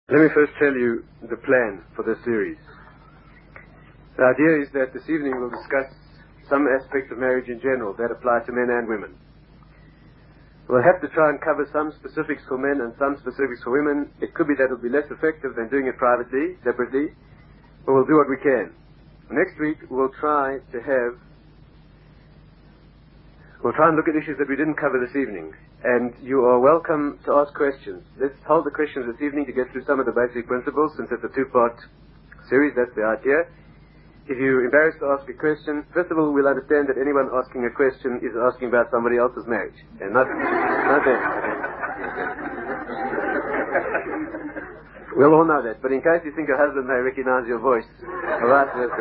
Let me first tell you the plan for this series. The idea is that this evening we'll discuss some aspects of marriage in general that apply to men and women. We'll have to try and cover some specifics for men and some specifics for women. It could be that it'll be less effective than doing it privately, separately, but we'll do what we can. Next week we'll try and look at issues that we didn't cover this evening. And you are welcome to ask questions. Let's hold the questions this evening to get through some of the basic principles, since it's a two-part series, that's the idea. If you're embarrassed to ask a question, first of all, we'll understand that anyone asking a question is asking about somebody else's marriage, and not them. We'll all know that, but in case you think your husband may recognize your voice, or vice versa.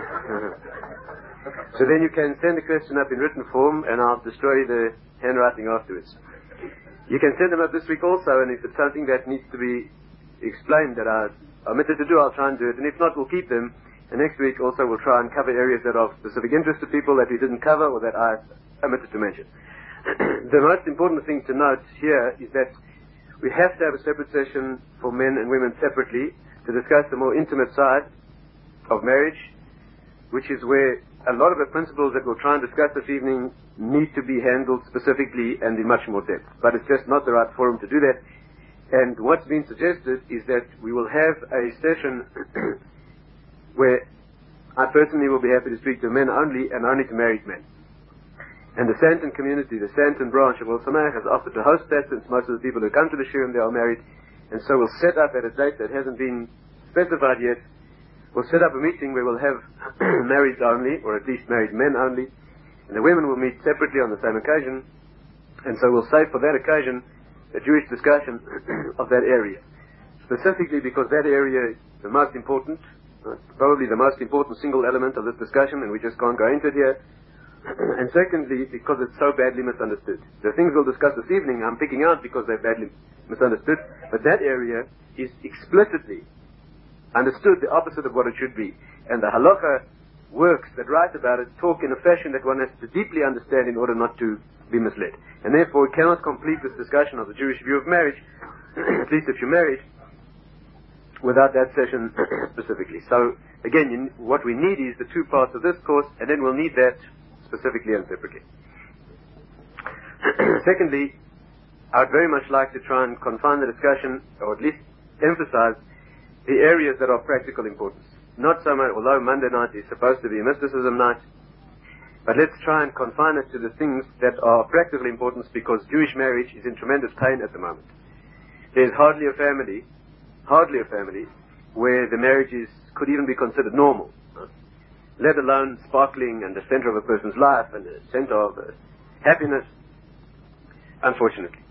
So then you can send the question up in written form, and I'll destroy the handwriting afterwards. You can send them up this week also, and if it's something that needs to be explained that I omitted to do, I'll try and do it, and if not, we'll keep them. And next week also we'll try and cover areas that are of specific interest to people that we didn't cover or that I omitted to mention. The most important thing to note here is that we have to have a separate session for men and women separately to discuss the more intimate side of marriage, which is where a lot of the principles that we'll try and discuss this evening need to be handled specifically and in much more depth. But it's just not the right forum to do that. And what's been suggested is that we will have a session where I personally will be happy to speak to men only and only to married men. And the Santon community, the Santon branch of Ohr Somayach, has offered to host that, since most of the people who come to the shiur they are married. And so we'll set up at a date that hasn't been specified yet. We'll set up a meeting where we'll have married only, or at least married men only, and the women will meet separately on the same occasion, and so we'll save for that occasion a Jewish discussion of that area. Specifically because that area is the most important, probably the most important single element of this discussion, and we just can't go into it here. And secondly, because it's so badly misunderstood. The things we'll discuss this evening I'm picking out because they're badly misunderstood, but that area is explicitly understood the opposite of what it should be. And the halacha works that write about it talk in a fashion that one has to deeply understand in order not to be misled. And therefore we cannot complete this discussion of the Jewish view of marriage, at least if you're married, without that session specifically. So again, what we need is the two parts of this course, and then we'll need that specifically and separately. Secondly, I would very much like to try and confine the discussion, or at least emphasize the areas that are of practical importance. Not so much, although Monday night is supposed to be a mysticism night, but let's try and confine it to the things that are of practical importance, because Jewish marriage is in tremendous pain at the moment. There's hardly a family where the marriages could even be considered normal, let alone sparkling and the center of a person's life and the center of happiness, unfortunately.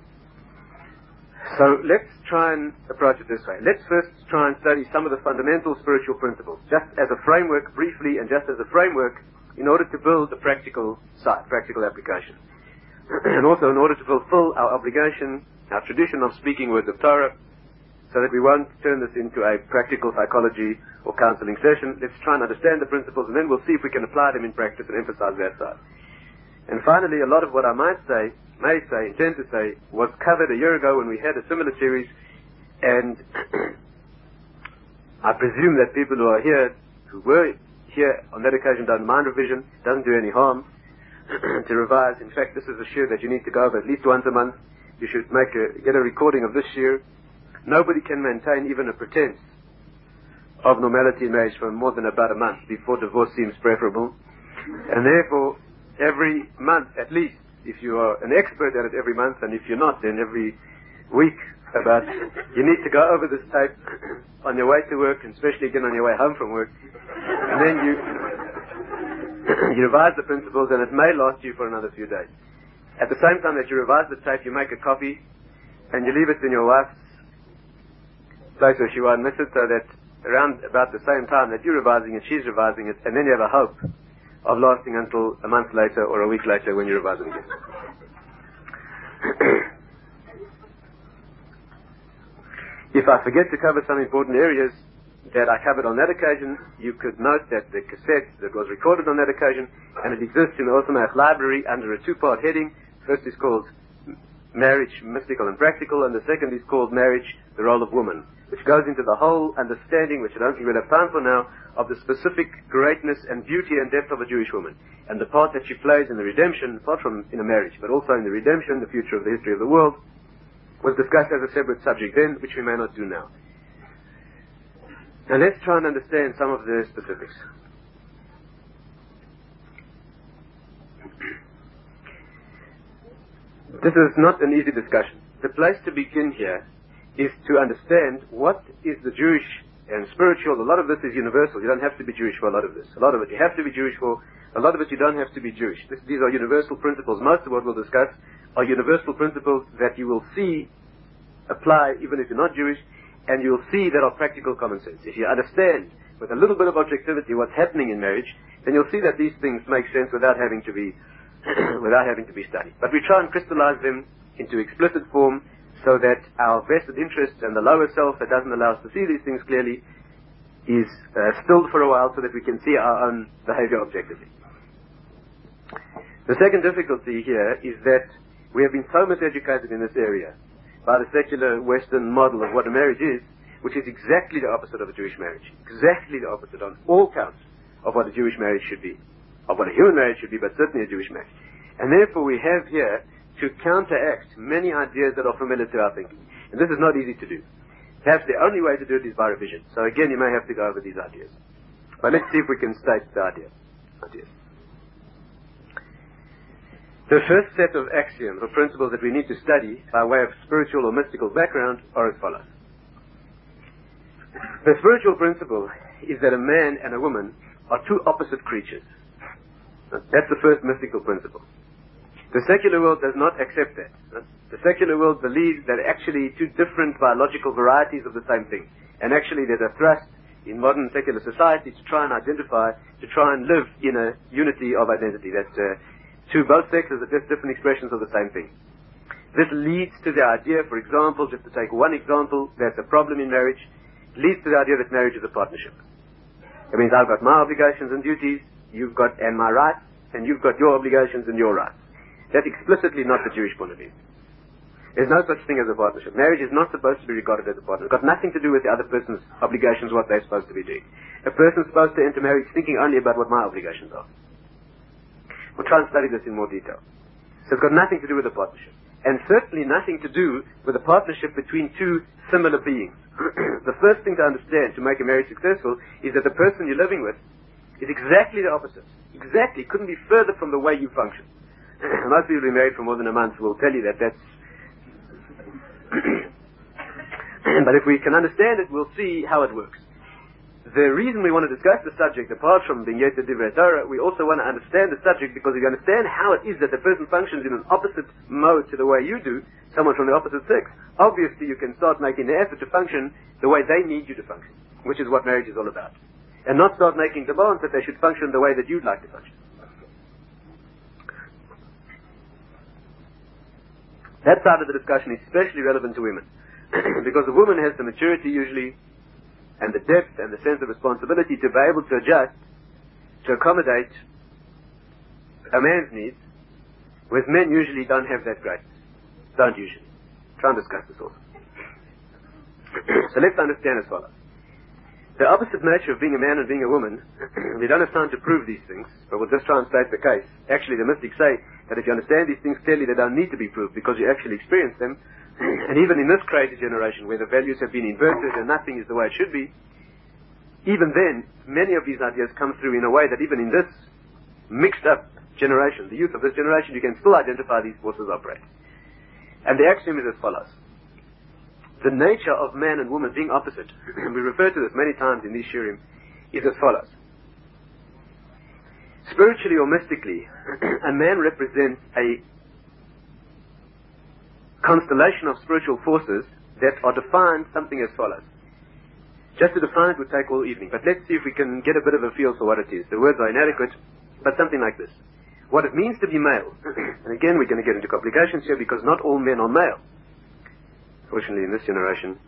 So let's try and approach it this way. Let's first try and study some of the fundamental spiritual principles, just as a framework briefly, and just as a framework in order to build the practical side, practical application. And also in order to fulfill our obligation, our tradition of speaking words of Torah, so that we won't turn this into a practical psychology or counseling session. Let's try and understand the principles, and then we'll see if we can apply them in practice and emphasize that side. And finally, a lot of what I intend to say, was covered a year ago when we had a similar series, and I presume that people who were here on that occasion don't mind revision, doesn't do any harm to revise. In fact, this is a shiur that you need to go over at least once a month. You should get a recording of this shiur. Nobody can maintain even a pretense of normality in marriage for more than about a month before divorce seems preferable. And therefore, every month at least, if you are an expert at it every month, and if you're not, then every week you need to go over this tape on your way to work, and especially again on your way home from work. And then you revise the principles, and it may last you for another few days. At the same time that you revise the tape, you make a copy, and you leave it in your wife's place where she won't miss it, so that around about the same time that you're revising it, she's revising it, and then you have a hope of lasting until a month later or a week later when you revise it again. If I forget to cover some important areas that I covered on that occasion, you could note that the cassette that was recorded on that occasion, and it exists in the Ohr Somayach library under a two-part heading. First is called marriage mystical and practical, and the second is called marriage, the role of woman, which goes into the whole understanding, which I don't think we'll have time for now, of the specific greatness and beauty and depth of a Jewish woman, and the part that she plays in the redemption, apart from in a marriage, but also in the redemption, the future of the history of the world, was discussed as a separate subject then, which we may not do now. Now let's try and understand some of the specifics. This is not an easy discussion. The place to begin here is to understand what is the Jewish and spiritual. A lot of this is universal. You don't have to be Jewish for a lot of this. A lot of it you have to be Jewish for. A lot of it you don't have to be Jewish. These are universal principles. Most of what we'll discuss are universal principles that you will see apply even if you're not Jewish, and you'll see that are practical common sense. If you understand with a little bit of objectivity what's happening in marriage, then you'll see that these things make sense without having to be studied. But we try and crystallize them into explicit form so that our vested interest and the lower self that doesn't allow us to see these things clearly is stilled for a while so that we can see our own behavior objectively. The second difficulty here is that we have been so miseducated in this area by the secular Western model of what a marriage is, which is exactly the opposite of a Jewish marriage. Exactly the opposite on all counts of what a Jewish marriage should be. Of what a human marriage should be, but certainly a Jewish marriage. And therefore we have here to counteract many ideas that are familiar to our thinking. And this is not easy to do. Perhaps the only way to do it is by revision. So again, you may have to go over these ideas. But let's see if we can state the ideas. The first set of axioms or principles that we need to study by way of spiritual or mystical background are as follows. The spiritual principle is that a man and a woman are two opposite creatures. That's the first mystical principle. The secular world does not accept that. The secular world believes that actually two different biological varieties of the same thing. And actually there's a thrust in modern secular society to try and identify, to try and live in a unity of identity. That both sexes are just different expressions of the same thing. This leads to the idea, for example, just to take one example, that's a problem in marriage, leads to the idea that marriage is a partnership. It means I've got my obligations and duties, you've got and my rights, and you've got your obligations and your rights. That's explicitly not the Jewish point of view. There's no such thing as a partnership. Marriage is not supposed to be regarded as a partnership. It's got nothing to do with the other person's obligations, what they're supposed to be doing. A person's supposed to enter marriage thinking only about what my obligations are. We'll try and study this in more detail. So it's got nothing to do with a partnership. And certainly nothing to do with a partnership between two similar beings. The first thing to understand to make a marriage successful is that the person you're living with is exactly the opposite. Exactly. Couldn't be further from the way you function. Most people who are married for more than a month will tell you that that's... But if we can understand it, we'll see how it works. The reason we want to discuss the subject, apart from being Yetzer Divrei Torah, we also want to understand the subject because if you understand how it is that the person functions in an opposite mode to the way you do, someone from the opposite sex, obviously you can start making the effort to function the way they need you to function, which is what marriage is all about. And not start making demands that they should function the way that you'd like to function. That side of the discussion is especially relevant to women. Because the woman has the maturity usually, and the depth and the sense of responsibility to be able to adjust, to accommodate a man's needs, whereas men usually don't have that greatness. Don't usually. Try and discuss this also. So let's understand as follows. The opposite nature of being a man and being a woman, we don't have time to prove these things, but we'll just try and state the case. Actually, the mystics say that if you understand these things clearly, they don't need to be proved because you actually experience them. And even in this crazy generation where the values have been inverted and nothing is the way it should be, even then, many of these ideas come through in a way that even in this mixed up generation, the youth of this generation, you can still identify these forces operate. And the axiom is as follows. The nature of man and woman being opposite, and we refer to this many times in these shiurim, is as follows. Spiritually or mystically, a man represents a constellation of spiritual forces that are defined something as follows. Just to define it would take all evening, but let's see if we can get a bit of a feel for what it is. The words are inadequate, but something like this. What it means to be male, and again we're going to get into complications here because not all men are male. Fortunately, in this generation,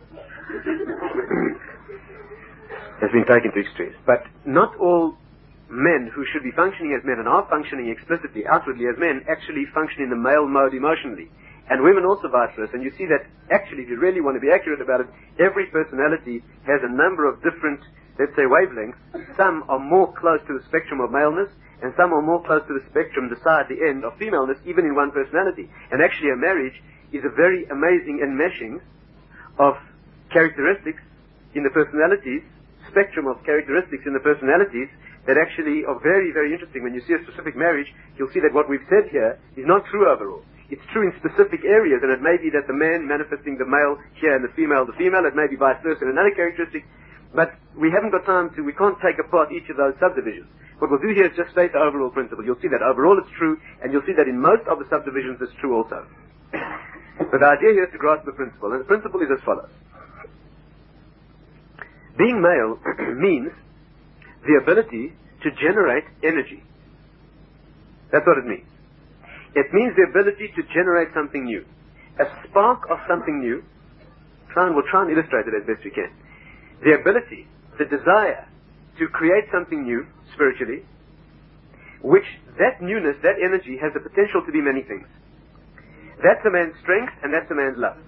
has been taken to extremes. But not all men who should be functioning as men and are functioning explicitly, outwardly as men, actually function in the male mode emotionally. and women also vice versa. And you see that actually, if you really want to be accurate about it, every personality has a number of different, let's say, wavelengths. Some are more close to the spectrum of maleness, and some are more close to the spectrum, the side, the end of femaleness, even in one personality. And actually a marriage is a very amazing enmeshing of characteristics in the personalities, spectrum of characteristics in the personalities that actually are very, very interesting. When you see a specific marriage, you'll see that what we've said here is not true overall. It's true in specific areas, and it may be that the man manifesting the male here and the female, it may be vice versa in another characteristic, but we haven't got time to, we can't take apart each of those subdivisions. What we'll do here is just state the overall principle. You'll see that overall it's true, and you'll see that in most of the subdivisions it's true also. But the idea here is to grasp the principle, and the principle is as follows. Being male means the ability to generate energy. That's what it means. It means the ability to generate something new. A spark of something new. We'll try and illustrate it as best we can. The ability, the desire to create something new, spiritually, which that newness, that energy has the potential to be many things. That's a man's strength, and that's a man's love.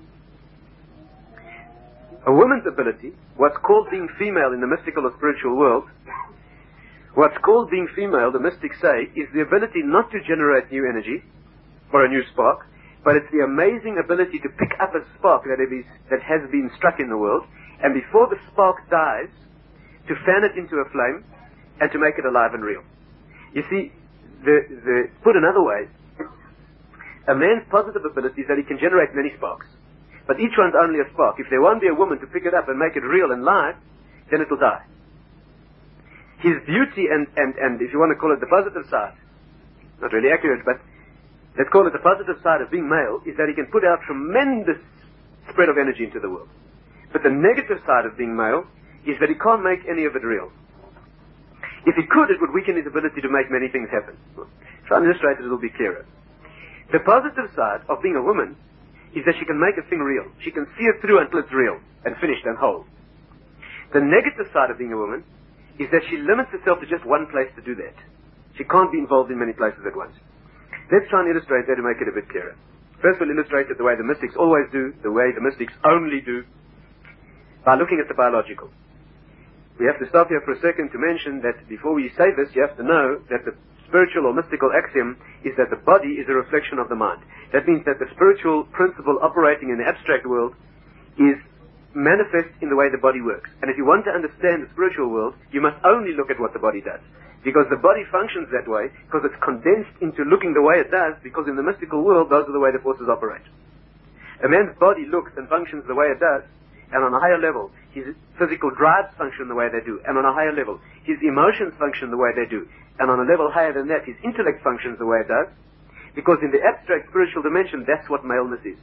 A woman's ability, what's called being female in the mystical or spiritual world, what's called being female, the mystics say, is the ability not to generate new energy, or a new spark, but it's the amazing ability to pick up a spark that has been struck in the world, and before the spark dies, to fan it into a flame, and to make it alive and real. You see, put another way, a man's positive ability is that he can generate many sparks. But each one's only a spark. If there won't be a woman to pick it up and make it real and live, then it'll die. His beauty and if you want to call it the positive side, not really accurate, but let's call it the positive side of being male, is that he can put out tremendous spread of energy into the world. But the negative side of being male is that he can't make any of it real. If he could, it would weaken his ability to make many things happen. Try and illustrate it, it'll be clearer. The positive side of being a woman is that she can make a thing real. She can see it through until it's real and finished and whole. The negative side of being a woman is that she limits herself to just one place to do that. She can't be involved in many places at once. Let's try and illustrate that to make it a bit clearer. First we'll illustrate it the way the mystics always do, the way the mystics only do, by looking at the biological. We have to stop here for a second to mention that before we say this, you have to know that the spiritual or mystical axiom is that the body is a reflection of the mind. That means that the spiritual principle operating in the abstract world is manifest in the way the body works. And if you want to understand the spiritual world, you must only look at what the body does. Because the body functions that way, because it's condensed into looking the way it does, because in the mystical world, those are the way the forces operate. A man's body looks and functions the way it does, and on a higher level, his physical drives function the way they do, and on a higher level, his emotions function the way they do, and on a level higher than that, his intellect functions the way it does, because in the abstract spiritual dimension, that's what maleness is.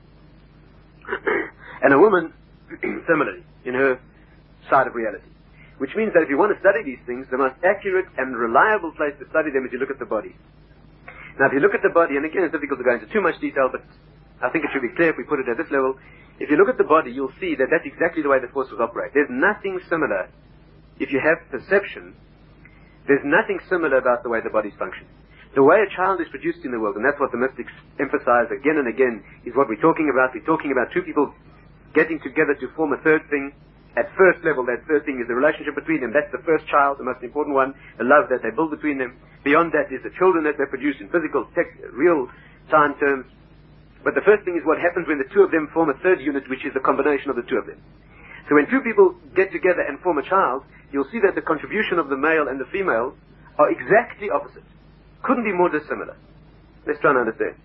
And a woman, similarly, in her side of reality. Which means that if you want to study these things, the most accurate and reliable place to study them is you look at the body. Now, if you look at the body, and again, it's difficult to go into too much detail, but I think it should be clear if we put it at this level. If you look at the body, you'll see that that's exactly the way the forces operate. There's nothing similar. If you have perception, there's nothing similar about the way the bodies function. The way a child is produced in the world, and that's what the mystics emphasize again and again, is what we're talking about. We're talking about two people getting together to form a third thing. At first level, that third thing is the relationship between them. That's the first child, the most important one, the love that they build between them. Beyond that is the children that they produce in physical, real time terms. But the first thing is what happens when the two of them form a third unit, which is the combination of the two of them. So when two people get together and form a child, you'll see that the contribution of the male and the female are exactly opposite. Couldn't be more dissimilar. Let's try and understand.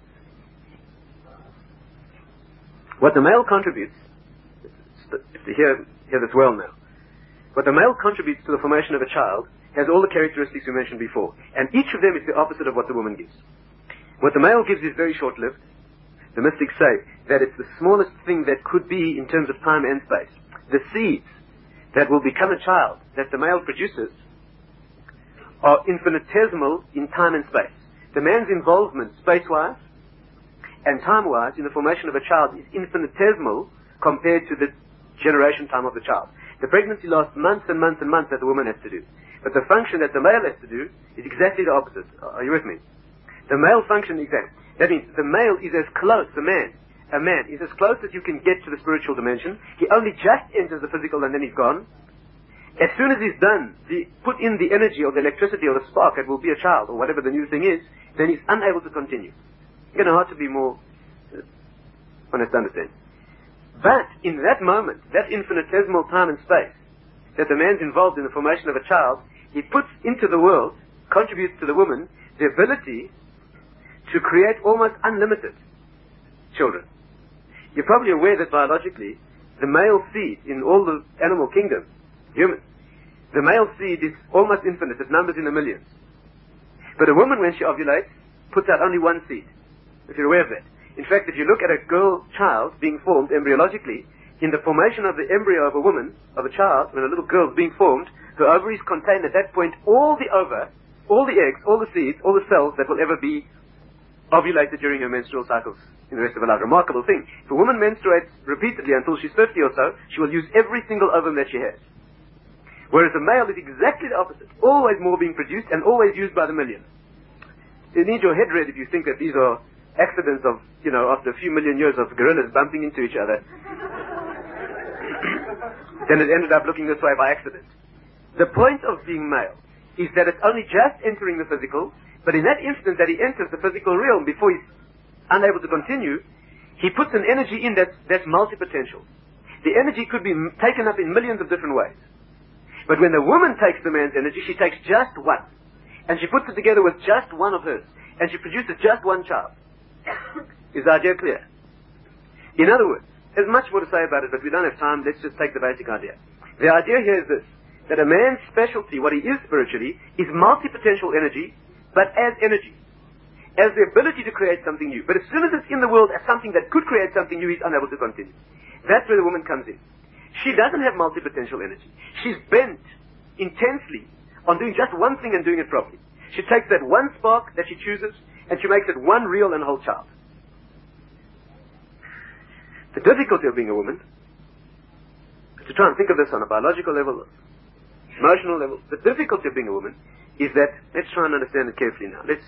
What the male contributes, hear this well now. What the male contributes to the formation of a child has all the characteristics we mentioned before. And each of them is the opposite of what the woman gives. What the male gives is very short-lived. The mystics say that it's the smallest thing that could be in terms of time and space. The seeds that will become a child that the male produces are infinitesimal in time and space. The man's involvement space-wise and time-wise in the formation of a child is infinitesimal compared to the generation time of the child. The pregnancy lasts months and months and months that the woman has to do. But the function that the male has to do is exactly the opposite. Are you with me? The male function is that. That means the male is as close, a man is as close as you can get to the spiritual dimension. He only just enters the physical and then he's gone. As soon as he's done, put in the energy or the electricity or the spark that will be a child or whatever the new thing is, then he's unable to continue. You know, hard to be more honest to understand. But in that moment, that infinitesimal time and space, that the man's involved in the formation of a child, he puts into the world, contributes to the woman, the ability to create almost unlimited children. You're probably aware that biologically, the male seed in all the animal kingdom, human, the male seed is almost infinite. It numbers in the millions. But a woman, when she ovulates, puts out only one seed, if you're aware of that. In fact, if you look at a girl child being formed embryologically, in the formation of the embryo of a woman, of a child, when a little girl is being formed, her ovaries contain at that point all the ova, all the eggs, all the seeds, all the cells that will ever be ovulated during her menstrual cycles in the rest of her life. Remarkable thing. If a woman menstruates repeatedly until she's 50 or so, she will use every single ovum that she has. Whereas the male is exactly the opposite. Always more being produced and always used by the million. You need your head read if you think that these are accidents of, after a few million years of gorillas bumping into each other. Then it ended up looking this way by accident. The point of being male is that it's only just entering the physical, but in that instant that he enters the physical realm, before he's unable to continue, he puts an energy in that's multi-potential. The energy could be taken up in millions of different ways. But when the woman takes the man's energy, she takes just one. And she puts it together with just one of hers. And she produces just one child. Is the idea clear? In other words, there's much more to say about it, but we don't have time. Let's just take the basic idea. The idea here is this, that a man's specialty, what he is spiritually, is multi-potential energy, but as energy. As the ability to create something new. But as soon as it's in the world as something that could create something new, he's unable to continue. That's where the woman comes in. She doesn't have multi-potential energy. She's bent intensely on doing just one thing and doing it properly. She takes that one spark that she chooses and she makes it one real and whole child. The difficulty of being a woman, to try and think of this on a biological level, emotional level, the difficulty of being a woman is that, let's try and understand it carefully now. Let's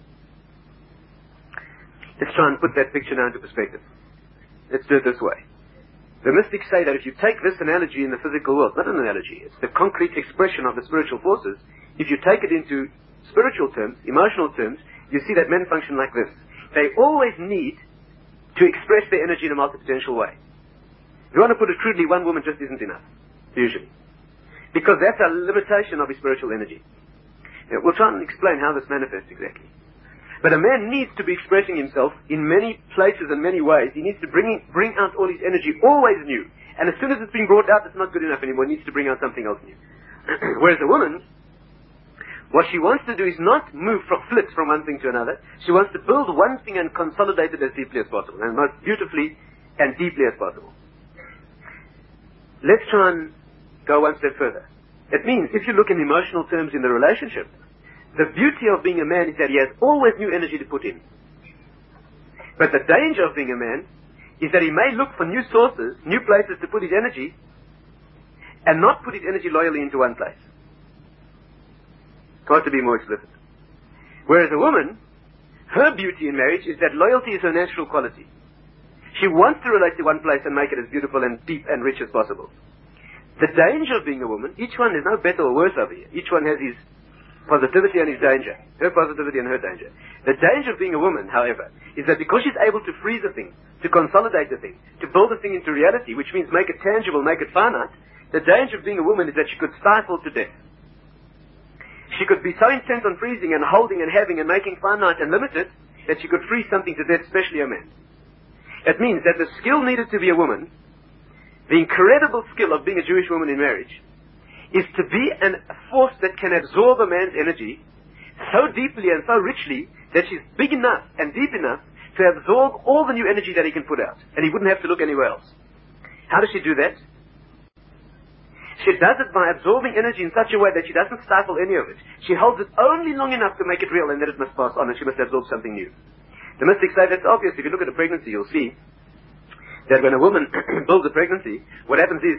try and put that picture now into perspective. Let's do it this way. The mystics say that if you take this analogy in the physical world, not an analogy, it's the concrete expression of the spiritual forces, if you take it into spiritual terms, emotional terms, you see that men function like this. They always need to express their energy in a multi-potential way. If you want to put it crudely, one woman just isn't enough, usually. Because that's a limitation of his spiritual energy. Now, we'll try and explain how this manifests exactly. But a man needs to be expressing himself in many places and many ways. He needs to bring out all his energy, always new. And as soon as it's being brought out, it's not good enough anymore. He needs to bring out something else new. Whereas a woman, what she wants to do is not move from flips from one thing to another. She wants to build one thing and consolidate it as deeply as possible, and most beautifully and deeply as possible. Let's try and go one step further. It means, if you look in emotional terms in the relationship, the beauty of being a man is that he has always new energy to put in. But the danger of being a man is that he may look for new sources, new places to put his energy, and not put his energy loyally into one place. Got to be more explicit. Whereas a woman, her beauty in marriage is that loyalty is her natural quality. She wants to relate to one place and make it as beautiful and deep and rich as possible. The danger of being a woman, each one is no better or worse over here. Each one has his positivity and his danger. Her positivity and her danger. The danger of being a woman, however, is that because she's able to freeze a thing, to consolidate a thing, to build a thing into reality, which means make it tangible, make it finite, the danger of being a woman is that she could stifle to death. She could be so intent on freezing and holding and having and making finite and limited that she could freeze something to death, especially a man. It means that the skill needed to be a woman, the incredible skill of being a Jewish woman in marriage, is to be a force that can absorb a man's energy so deeply and so richly that she's big enough and deep enough to absorb all the new energy that he can put out, and he wouldn't have to look anywhere else. How does she do that? She does it by absorbing energy in such a way that she doesn't stifle any of it. She holds it only long enough to make it real, and then it must pass on, and she must absorb something new. The mystics say that's obvious. If you look at a pregnancy, you'll see that when a woman builds a pregnancy, what happens is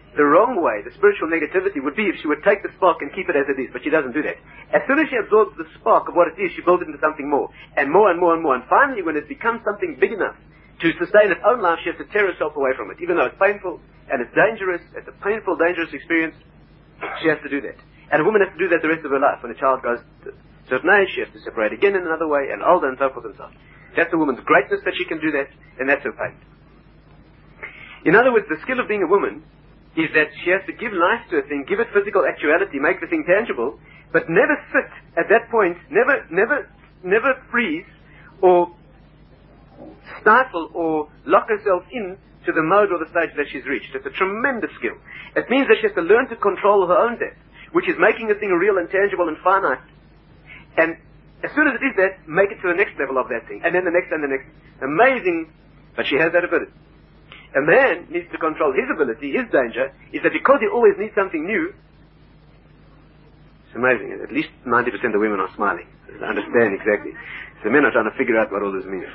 the wrong way, the spiritual negativity would be if she would take the spark and keep it as it is, but she doesn't do that. As soon as she absorbs the spark of what it is, she builds it into something more, and more and more and more, and finally when it becomes something big enough to sustain its own life, she has to tear herself away from it, even though it's painful, and it's dangerous, it's a painful, dangerous experience, she has to do that. And a woman has to do that the rest of her life. When a child goes to a certain age, she has to separate again in another way, and older, and so forth and so on. That's a woman's greatness that she can do that, and that's her pain. In other words, the skill of being a woman is that she has to give life to a thing, give it physical actuality, make the thing tangible, but never sit at that point, never freeze or stifle or lock herself in to the mode or the stage that she's reached. It's a tremendous skill. It means that she has to learn to control her own death, which is making a thing real and tangible and finite. And as soon as it is that, make it to the next level of that thing, and then the next and the next. Amazing, but she has that ability. A man needs to control his ability, his danger, is that because he always needs something new, it's amazing, at least 90% of women are smiling. They understand exactly. So men are trying to figure out what all this means.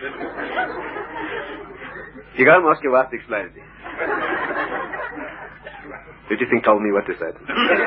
You go and ask your wife to explain it. Who do you think told me what to say?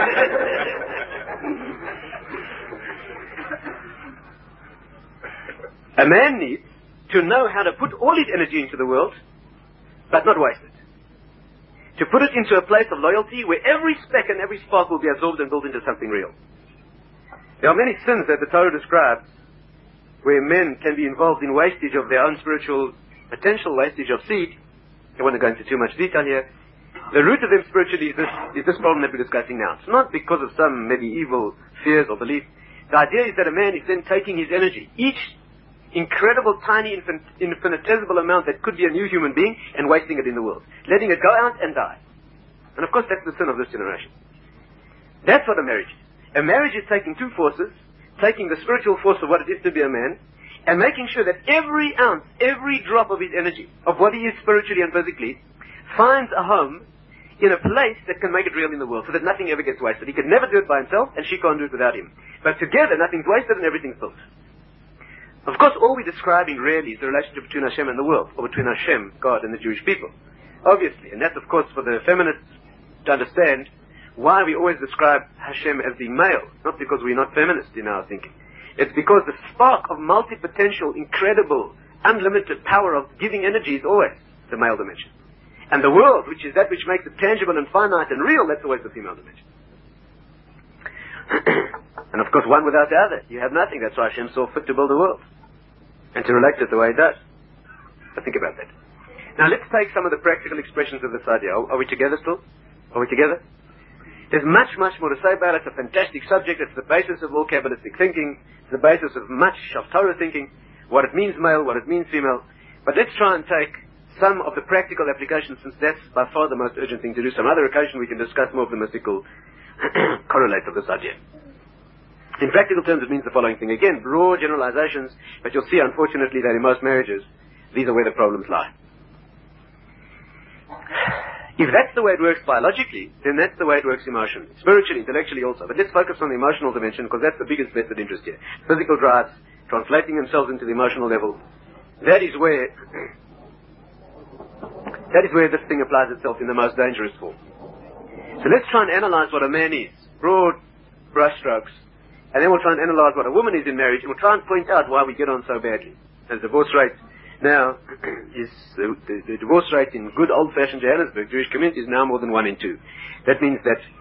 A man needs to know how to put all his energy into the world, but not waste it. To put it into a place of loyalty where every speck and every spark will be absorbed and built into something real. There are many sins that the Torah describes where men can be involved in wastage of their own spiritual potential, wastage of seed. I don't want to go into too much detail here. The root of them spiritually is this problem that we're discussing now. It's not because of some medieval fears or belief. The idea is that a man is then taking his energy, each incredible, tiny, infinitesimal amount that could be a new human being, and wasting it in the world. Letting it go out and die. And of course that's the sin of this generation. That's what a marriage is. A marriage is taking two forces, taking the spiritual force of what it is to be a man, and making sure that every ounce, every drop of his energy, of what he is spiritually and physically, finds a home in a place that can make it real in the world, so that nothing ever gets wasted. He could never do it by himself, and she can't do it without him. But together, nothing's wasted and everything's built. Of course, all we're describing really is the relationship between Hashem and the world, or between Hashem, God, and the Jewish people. Obviously, and that's of course for the feminists to understand why we always describe Hashem as being male, not because we're not feminist in our thinking. It's because the spark of multi-potential, incredible, unlimited power of giving energy is always the male dimension. And the world, which is that which makes it tangible and finite and real, that's always the female dimension. And of course, one without the other, you have nothing. That's why Hashem saw fit to build the world and to relate it the way it does. So think about that. Now let's take some of the practical expressions of this idea. Are we together still? Are we together? There's much, much more to say about it. It's a fantastic subject. It's the basis of all Kabbalistic thinking. It's the basis of much of Torah thinking. What it means male, what it means female. But let's try and take some of the practical applications, since that's by far the most urgent thing to do. Some other occasion we can discuss more of the mystical correlates of this idea. In practical terms, it means the following thing. Again, broad generalizations, but you'll see, unfortunately, that in most marriages, these are where the problems lie. If that's the way it works biologically, then that's the way it works emotionally, spiritually, intellectually also. But let's focus on the emotional dimension, because that's the biggest vested interest here. Physical drives, translating themselves into the emotional level. That is where this thing applies itself in the most dangerous form. So let's try and analyze what a man is. Broad brushstrokes. And then we'll try and analyze what a woman is in marriage, and we'll try and point out why we get on so badly. The divorce rate now is, the divorce rate in good old-fashioned Johannesburg, Jewish community, is now more than 1 in 2. That means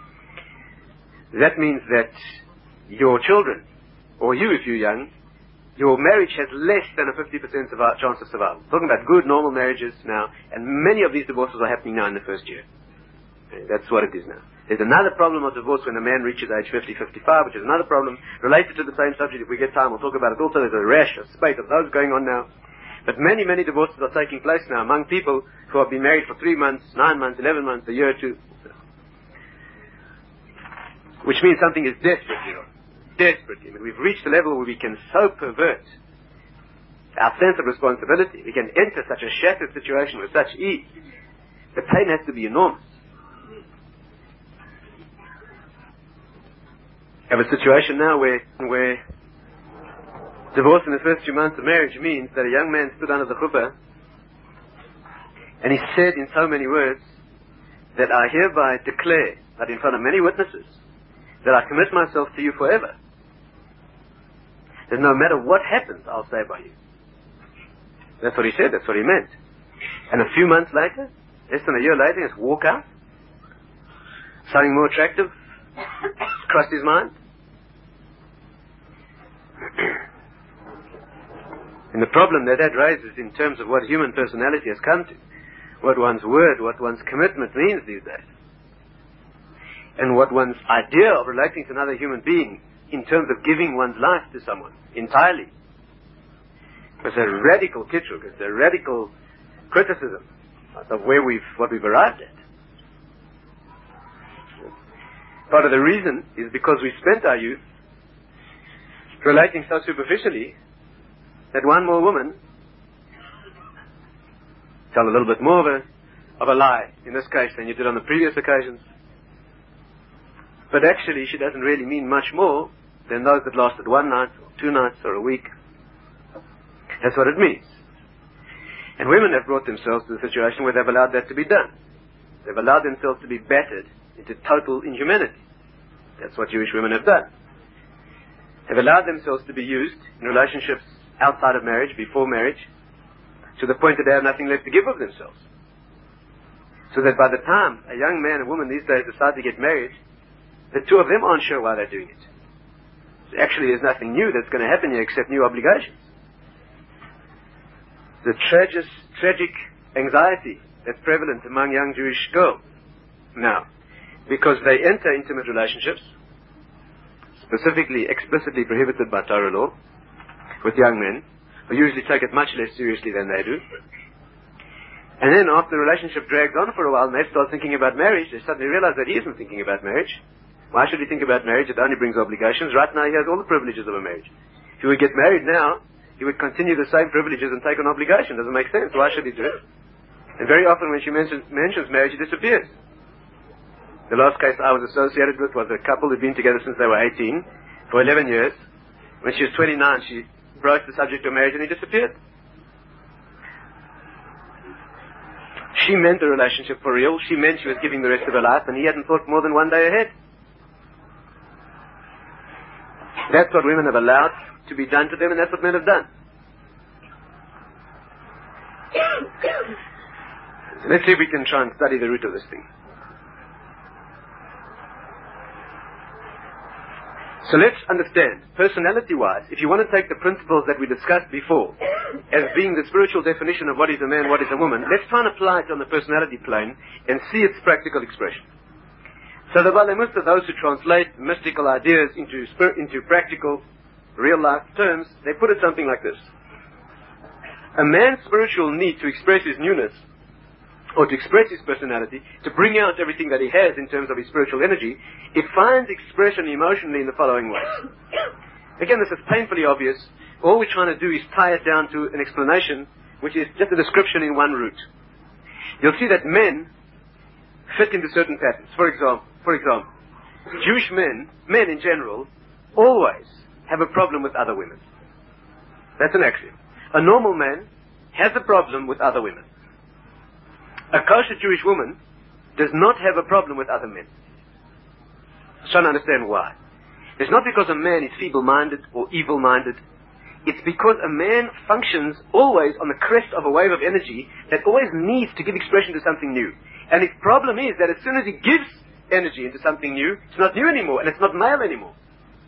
that your children, or you if you're young, your marriage has less than a 50% chance of survival. Talking about good, normal marriages now, and many of these divorces are happening now in the first year. That's what it is now. There's another problem of divorce when a man reaches age 50, 55, which is another problem related to the same subject. If we get time, we'll talk about it also. There's a rash, a spate of those going on now. But many, many divorces are taking place now among people who have been married for 3 months, 9 months, 11 months, a year or two. Which means something is desperately wrong. Desperately. I mean, we've reached a level where we can so pervert our sense of responsibility. We can enter such a shattered situation with such ease. The pain has to be enormous. Have a situation now where divorce in the first few months of marriage means that a young man stood under the chuppah and he said in so many words that I hereby declare that in front of many witnesses that I commit myself to you forever. That no matter what happens, I'll stay by you. That's what he said, that's what he meant. And a few months later, less than a year later, he has to walk out. Something more attractive crossed his mind. And the problem that raises in terms of what human personality has come to, what one's word, what one's commitment means these days, and what one's idea of relating to another human being in terms of giving one's life to someone entirely. It's a radical kitchuk, it's a radical criticism of what we've arrived at. Part of the reason is because we spent our youth relating so superficially that one more woman tell a little bit more of a lie in this case than you did on the previous occasions. But actually she doesn't really mean much more than those that lasted one night or 2 nights or a week. That's what it means. And women have brought themselves to the situation where they've allowed that to be done. They've allowed themselves to be battered into total inhumanity. That's what Jewish women have done. They've allowed themselves to be used in relationships outside of marriage, before marriage, to the point that they have nothing left to give of themselves. So that by the time a young man and woman these days decide to get married, the two of them aren't sure why they're doing it. So actually there's nothing new that's going to happen here except new obligations. The tragic anxiety that's prevalent among young Jewish girls now, because they enter intimate relationships, specifically explicitly prohibited by Torah law, with young men, who usually take it much less seriously than they do. And then after the relationship drags on for a while and they start thinking about marriage, they suddenly realize that he isn't thinking about marriage. Why should he think about marriage? It only brings obligations. Right now he has all the privileges of a marriage. If he would get married now, he would continue the same privileges and take on obligation. Doesn't make sense. Why should he do it? And very often when she mentions marriage, he disappears. The last case I was associated with was a couple who'd been together since they were 18, for 11 years. When she was 29, she broached the subject of marriage and he disappeared. She meant the relationship for real. She meant she was giving the rest of her life, and he hadn't thought more than one day ahead. That's what women have allowed to be done to them, and that's what men have done. So let's see if we can try and study the root of this thing. So let's understand, personality-wise, if you want to take the principles that we discussed before as being the spiritual definition of what is a man, what is a woman, let's try and apply it on the personality plane and see its practical expression. So the Balamusta, those who translate mystical ideas into practical, real-life terms, they put it something like this. A man's spiritual need to express his newness, or to express his personality, to bring out everything that he has in terms of his spiritual energy, it finds expression emotionally in the following ways. Again, this is painfully obvious. All we're trying to do is tie it down to an explanation, which is just a description in one root. You'll see that men fit into certain patterns. For example, Jewish men in general, always have a problem with other women. That's an axiom. A normal man has a problem with other women. A kosher Jewish woman does not have a problem with other men. I'm trying to understand why. It's not because a man is feeble-minded or evil-minded. It's because a man functions always on the crest of a wave of energy that always needs to give expression to something new. And his problem is that as soon as he gives energy into something new, it's not new anymore, and it's not male anymore.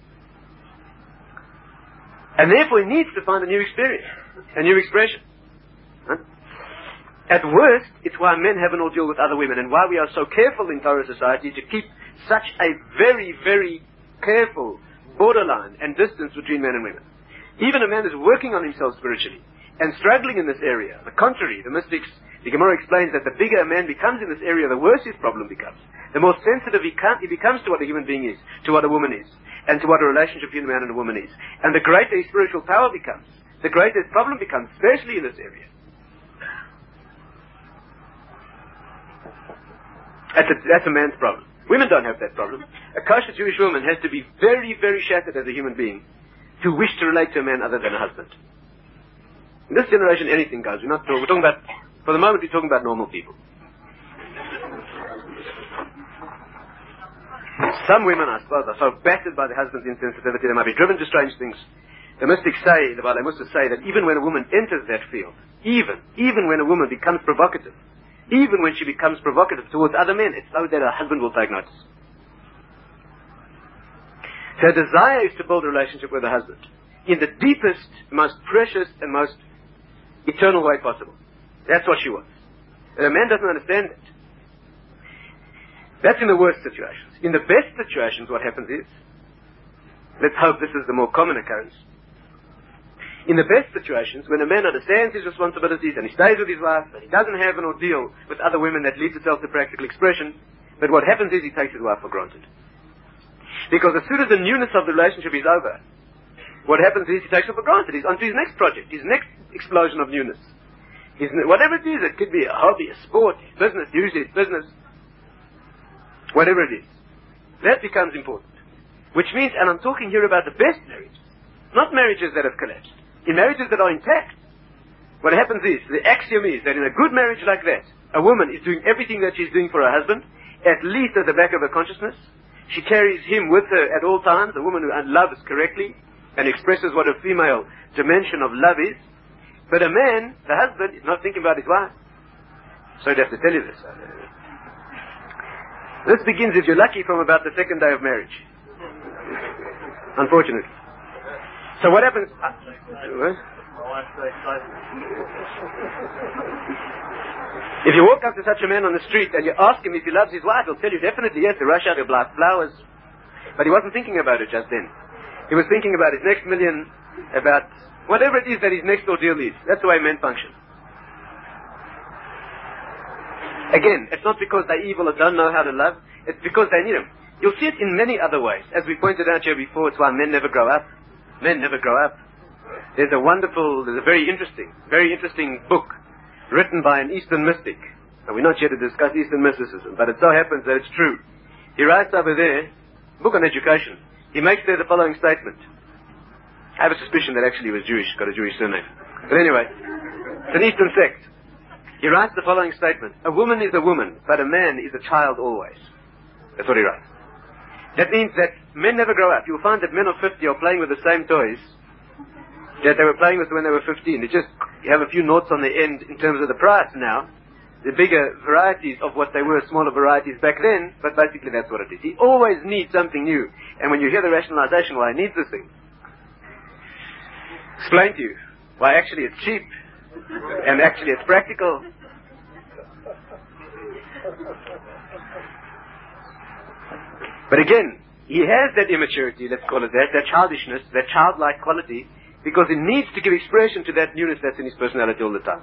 And therefore he needs to find a new experience, a new expression. Huh? At worst, it's why men have an ordeal with other women, and why we are so careful in Torah society to keep such a very, very careful borderline and distance between men and women. Even a man is working on himself spiritually and struggling in this area. On the contrary, the mystics, the Gemara explains that the bigger a man becomes in this area, the worse his problem becomes. The more sensitive he becomes to what a human being is, to what a woman is, and to what a relationship between a man and a woman is. And the greater his spiritual power becomes, the greater his problem becomes, especially in this area. That's a man's problem. Women don't have that problem. A kosher Jewish woman has to be very, very shattered as a human being to wish to relate to a man other than a husband. In this generation, anything goes. We're talking about, for the moment, we're talking about normal people. Some women, I suppose, are so battered by the husband's insensitivity they might be driven to strange things. The mystics say, the Balamusa say, that even when a woman enters that field, even when a woman becomes provocative, even when she becomes provocative towards other men, it's so that her husband will take notice. Her desire is to build a relationship with her husband in the deepest, most precious, and most eternal way possible. That's what she wants. And a man doesn't understand that. That's in the worst situations. In the best situations, what happens is, let's hope this is the more common occurrence. In the best situations, when a man understands his responsibilities and he stays with his wife and he doesn't have an ordeal with other women that leads itself to practical expression, but what happens is he takes his wife for granted. Because as soon as the newness of the relationship is over, what happens is he takes her for granted. He's on to his next project, his next explosion of newness. Whatever it is, it could be a hobby, a sport, business, usually it's business. Whatever it is. That becomes important. Which means, and I'm talking here about the best marriages, not marriages that have collapsed. In marriages that are intact, what happens is, the axiom is that in a good marriage like that, a woman is doing everything that she's doing for her husband, at least at the back of her consciousness. She carries him with her at all times, a woman who loves correctly and expresses what a female dimension of love is. But a man, the husband, is not thinking about his wife. So I'd have to tell you this. This begins, if you're lucky, from about the second day of marriage. Unfortunately. So what happens? If you walk up to such a man on the street and you ask him if he loves his wife, he'll tell you definitely yes, the rush out of flowers. But he wasn't thinking about it just then. He was thinking about his next million, about whatever it is that his next ordeal is. That's the way men function. Again, it's not because they're evil or don't know how to love, it's because they need him. You'll see it in many other ways. As we pointed out here before, it's why men never grow up. Men never grow up. There's a very interesting book written by an Eastern mystic. Now, we're not here to discuss Eastern mysticism, but it so happens that it's true. He writes over there, book on education. He makes there the following statement. I have a suspicion that actually he was Jewish, got a Jewish surname. But anyway, it's an Eastern sect. He writes the following statement. A woman is a woman, but a man is a child always. That's what he writes. That means that men never grow up. You'll find that men of 50 are playing with the same toys that they were playing with when they were 15. You have a few noughts on the end in terms of the price now. The bigger varieties of what they were, smaller varieties back then, but basically that's what it is. He always needs something new. And when you hear the rationalization why he needs this thing, explain to you why actually it's cheap and actually it's practical. But again, he has that immaturity, let's call it that childishness, that childlike quality, because he needs to give expression to that newness that's in his personality all the time.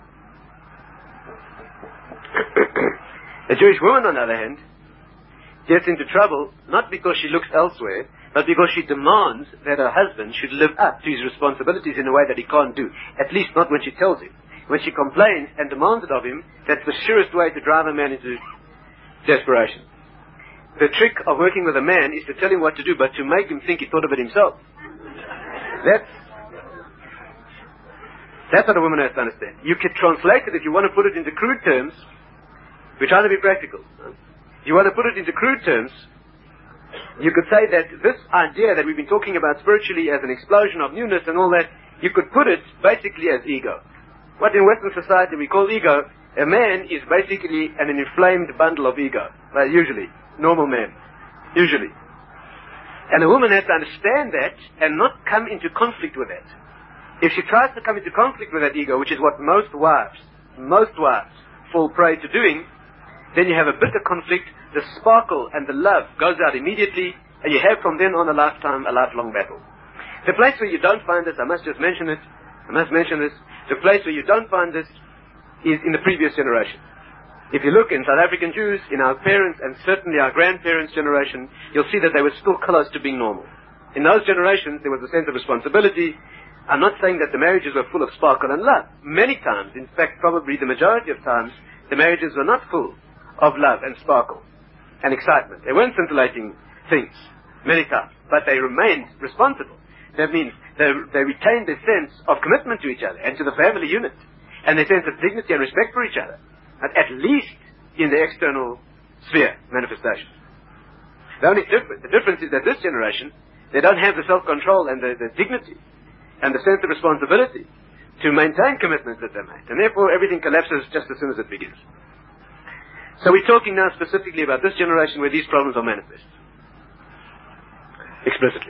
A Jewish woman, on the other hand, gets into trouble not because she looks elsewhere, but because she demands that her husband should live up to his responsibilities in a way that he can't do. At least not when she tells him. When she complains and demands it of him, that's the surest way to drive a man into desperation. The trick of working with a man is to tell him what to do, but to make him think he thought of it himself. That's what a woman has to understand. You can translate it if you want to put it into crude terms. We're trying to be practical. If you want to put it into crude terms, you could say that this idea that we've been talking about spiritually as an explosion of newness and all that, you could put it basically as ego. What in Western society we call ego, a man is basically an inflamed bundle of ego. Well, usually. Normal man. Usually. And a woman has to understand that and not come into conflict with that. If she tries to come into conflict with that ego, which is what most wives fall prey to doing, then you have a bitter conflict, the sparkle and the love goes out immediately, and you have from then on a lifelong battle. The place where you don't find this, I must mention this, the place where you don't find this is in the previous generation. If you look in South African Jews, in our parents' and certainly our grandparents' generation, you'll see that they were still close to being normal. In those generations, there was a sense of responsibility. I'm not saying that the marriages were full of sparkle and love. Many times, in fact, probably the majority of times, the marriages were not full of love and sparkle and excitement. They weren't scintillating things, many times, but they remained responsible. That means they retained a sense of commitment to each other and to the family unit, and a sense of dignity and respect for each other. At least in the external sphere manifestation. The difference is that this generation, they don't have the self-control and the dignity and the sense of responsibility to maintain commitments that they made. And therefore, everything collapses just as soon as it begins. So we're talking now specifically about this generation where these problems are manifest. Explicitly.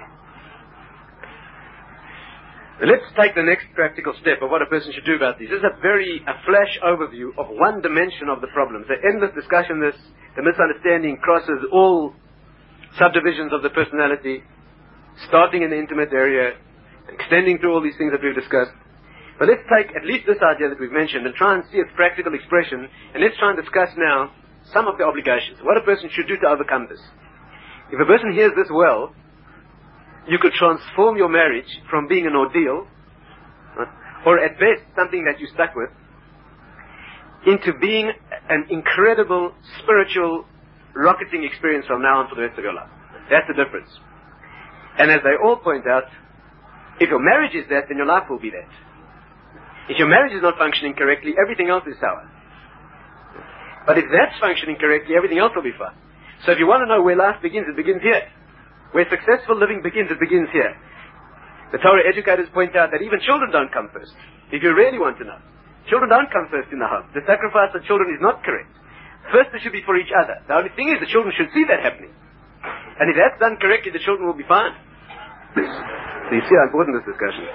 Now let's take the next practical step of what a person should do about these. This is a flash overview of one dimension of the problems. The endless discussion, the misunderstanding crosses all subdivisions of the personality, starting in the intimate area, extending through all these things that we've discussed. But let's take at least this idea that we've mentioned and try and see its practical expression, and let's try and discuss now some of the obligations, what a person should do to overcome this. If a person hears this well, you could transform your marriage from being an ordeal, or at best something that you're stuck with, into being an incredible spiritual rocketing experience from now on for the rest of your life. That's the difference. And as they all point out, if your marriage is that, then your life will be that. If your marriage is not functioning correctly, everything else is sour. But if that's functioning correctly, everything else will be fine. So if you want to know where life begins, it begins here. Where successful living begins, it begins here. The Torah educators point out that even children don't come first. If you really want to know. Children don't come first in the home. The sacrifice of children is not correct. First it should be for each other. The only thing is the children should see that happening. And if that's done correctly, the children will be fine. So you see how important this discussion is.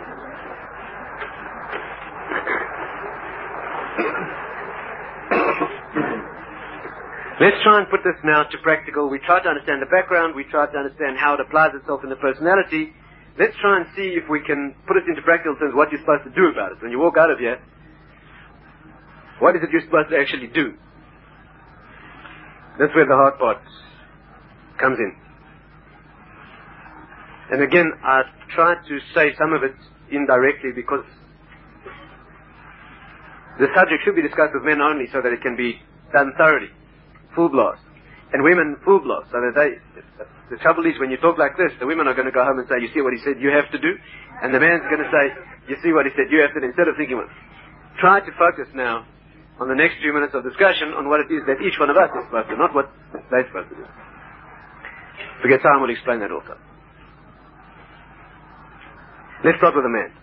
Let's try and put this now to practical. We try to understand the background. We try to understand how it applies itself in the personality. Let's try and see if we can put it into practical terms what you're supposed to do about it. When you walk out of here, what is it you're supposed to actually do? That's where the hard part comes in. And again, I tried to say some of it indirectly because the subject should be discussed with men only so that it can be done thoroughly. Full blast. And women, full blast. So that the trouble is when you talk like this, the women are going to go home and say, you see what he said you have to do? And the man's going to say, you see what he said you have to do? Instead of thinking, well, try to focus now on the next few minutes of discussion on what it is that each one of us is supposed to, not what they're supposed to do. If we get time, we'll explain that also. Let's start with the man.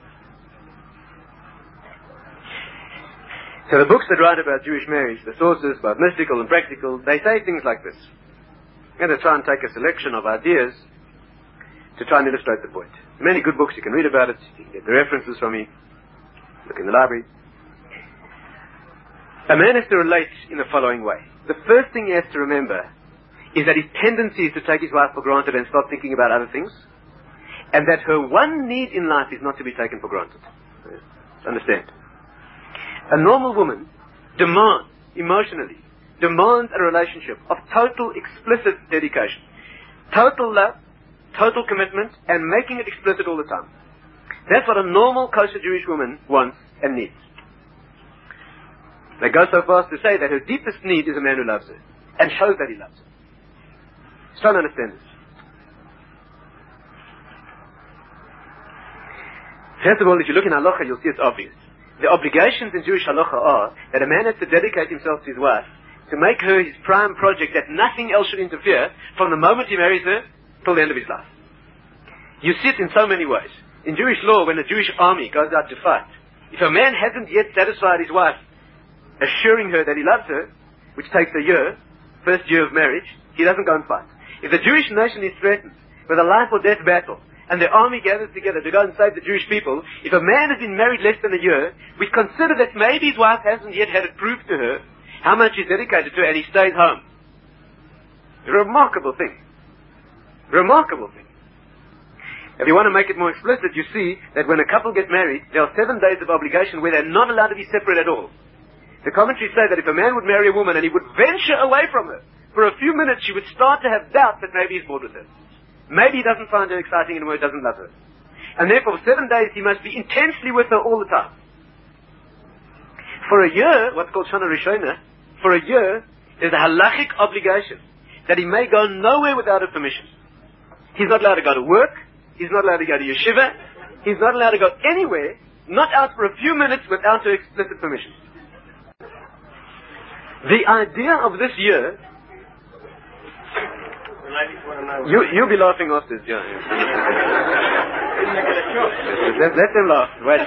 So the books that write about Jewish marriage, the sources, both mystical and practical, they say things like this. I'm going to try and take a selection of ideas to try and illustrate the point. Many good books, you can read about it, you can get the references from me, look in the library. A man has to relate in the following way. The first thing he has to remember is that his tendency is to take his wife for granted and start thinking about other things, and that her one need in life is not to be taken for granted. Understand? A normal woman demands, emotionally, demands a relationship of total, explicit dedication. Total love, total commitment, and making it explicit all the time. That's what a normal kosher Jewish woman wants and needs. They go so far as to say that her deepest need is a man who loves her, and shows that he loves her. Just try to understand this. First of all, if you look in halacha, you'll see it's obvious. The obligations in Jewish halacha are that a man has to dedicate himself to his wife, to make her his prime project, that nothing else should interfere from the moment he marries her till the end of his life. You see it in so many ways. In Jewish law, when a Jewish army goes out to fight, if a man hasn't yet satisfied his wife, assuring her that he loves her, which takes a year, first year of marriage, he doesn't go and fight. If the Jewish nation is threatened with a life or death battle, and the army gathers together to go and save the Jewish people, if a man has been married less than a year, we consider that maybe his wife hasn't yet had it proved to her how much he's dedicated to her, and he stays home. A remarkable thing. Remarkable thing. If you want to make it more explicit, you see that when a couple get married, there are 7 days of obligation where they're not allowed to be separate at all. The commentaries say that if a man would marry a woman and he would venture away from her, for a few minutes she would start to have doubt that maybe he's bored with her. Maybe he doesn't find her exciting anymore, he doesn't love her. And therefore, for 7 days, he must be intensely with her all the time. For a year, what's called Shana Rishona, for a year, there's a halachic obligation that he may go nowhere without her permission. He's not allowed to go to work, he's not allowed to go to yeshiva, he's not allowed to go anywhere, not out for a few minutes without her explicit permission. The idea of this year ladies want to know. You'll be laughing after this, yeah. Let them laugh. Wait.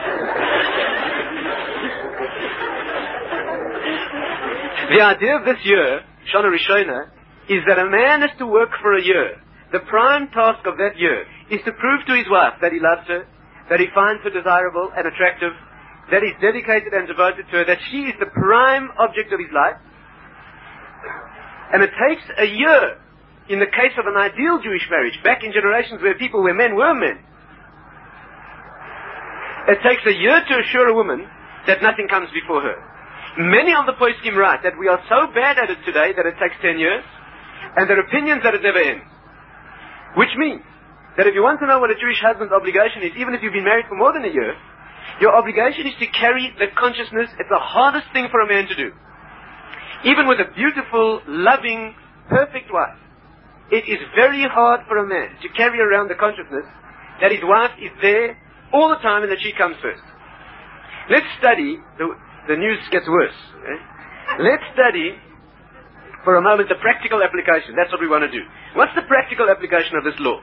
The idea of this year, Shana Rishona, is that a man has to work for a year. The prime task of that year is to prove to his wife that he loves her, that he finds her desirable and attractive, that he's dedicated and devoted to her, that she is the prime object of his life. And it takes a year, in the case of an ideal Jewish marriage, back in generations where men were men. It takes a year to assure a woman that nothing comes before her. Many of the poskim write that we are so bad at it today that it takes 10 years, and their opinions that it never ends. Which means that if you want to know what a Jewish husband's obligation is, even if you've been married for more than a year, your obligation is to carry the consciousness. It's the hardest thing for a man to do. Even with a beautiful, loving, perfect wife, it is very hard for a man to carry around the consciousness that his wife is there all the time and that she comes first. Let's study, the news gets worse. Okay? Let's study for a moment the practical application. That's what we want to do. What's the practical application of this law?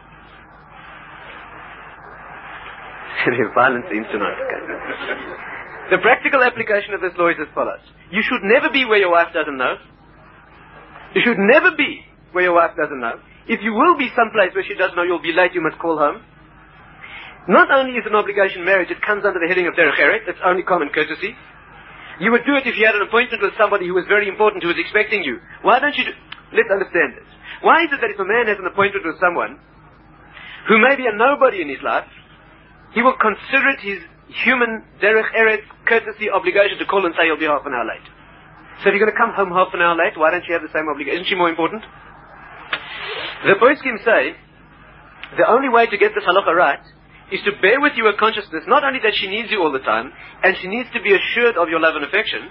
Violence seems to know. The practical application of this law is as follows. You should never be where your wife doesn't know. You should never be where your wife doesn't know. If you will be someplace where she doesn't know, you'll be late, you must call home. Not only is an obligation marriage, it comes under the heading of derech eret, it's only common courtesy. You would do it if you had an appointment with somebody who was very important, who was expecting you. Why don't you do... Let's understand this. Why is it that if a man has an appointment with someone who may be a nobody in his life, he will consider it his human derech eret courtesy obligation to call and say he'll be half an hour late? So if you're going to come home half an hour late, why don't you have the same obligation? Isn't she more important? The poskim say the only way to get this halacha right is to bear with you a consciousness, not only that she needs you all the time, and she needs to be assured of your love and affection,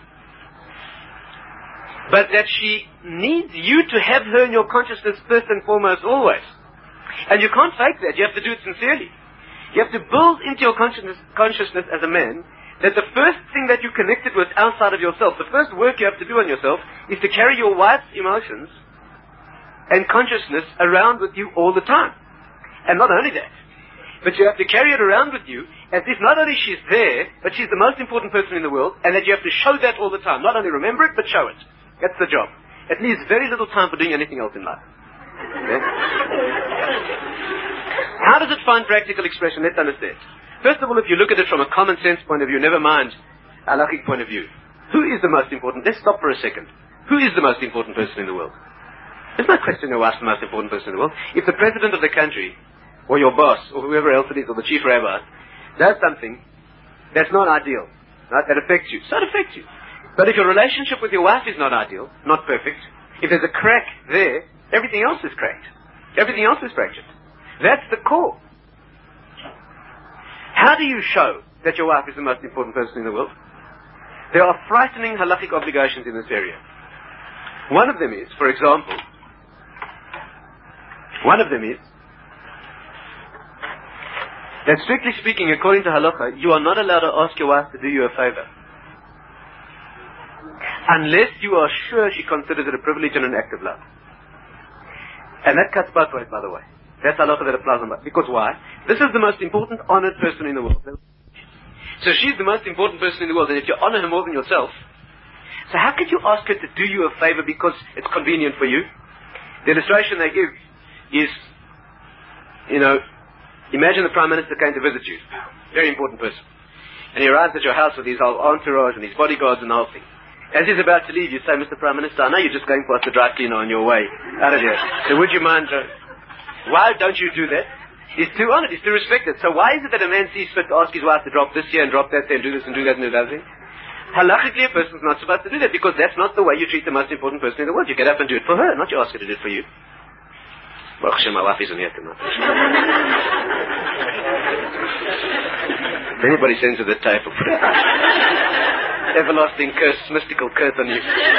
but that she needs you to have her in your consciousness first and foremost always. And you can't fake that. You have to do it sincerely. You have to build into your consciousness as a man that the first thing that you're connected with outside of yourself, the first work you have to do on yourself, is to carry your wife's emotions and consciousness around with you all the time. And not only that, but you have to carry it around with you as if not only she's there, but she's the most important person in the world, and that you have to show that all the time. Not only remember it, but show it. That's the job. It leaves very little time for doing anything else in life. Okay? How does it find practical expression? Let's understand. First of all, if you look at it from a common sense point of view, never mind a halachic point of view, who is the most important? Let's stop for a second. Who is the most important person in the world? There's no question who is the most important person in the world. If the president of the country, or your boss, or whoever else it is, or the chief rabbi, does something that's not ideal, right, that affects you, so it affects you. But if your relationship with your wife is not ideal, not perfect, if there's a crack there, everything else is cracked. Everything else is fractured. That's the core. How do you show that your wife is the most important person in the world? There are frightening halachic obligations in this area. One of them is, for example, that strictly speaking, according to halacha, you are not allowed to ask your wife to do you a favor unless you are sure she considers it a privilege and an act of love. And that cuts both ways, by the way. That's halacha that applies on both. Because why? This is the most important honored person in the world. So she's the most important person in the world, and if you honor her more than yourself, so how could you ask her to do you a favor because it's convenient for you? The illustration they give is, imagine the Prime Minister came to visit you. Very important person. And he arrives at your house with his whole entourage and his bodyguards and the whole thing. As he's about to leave, you say, Mr. Prime Minister, I know you're just going past the dry cleaner on your way out of here. So would you mind... why don't you do that? He's too honored, he's too respected. So why is it that a man sees fit to ask his wife to drop this here and drop that there and do this and do that and do that thing? Halachically, a person's not supposed to do that because that's not the way you treat the most important person in the world. You get up and do it for her, not you ask her to do it for you. Baruch Hashem, my wife isn't here tonight. If anybody sends her the tape, I'll put it everlasting curse, mystical curse on you.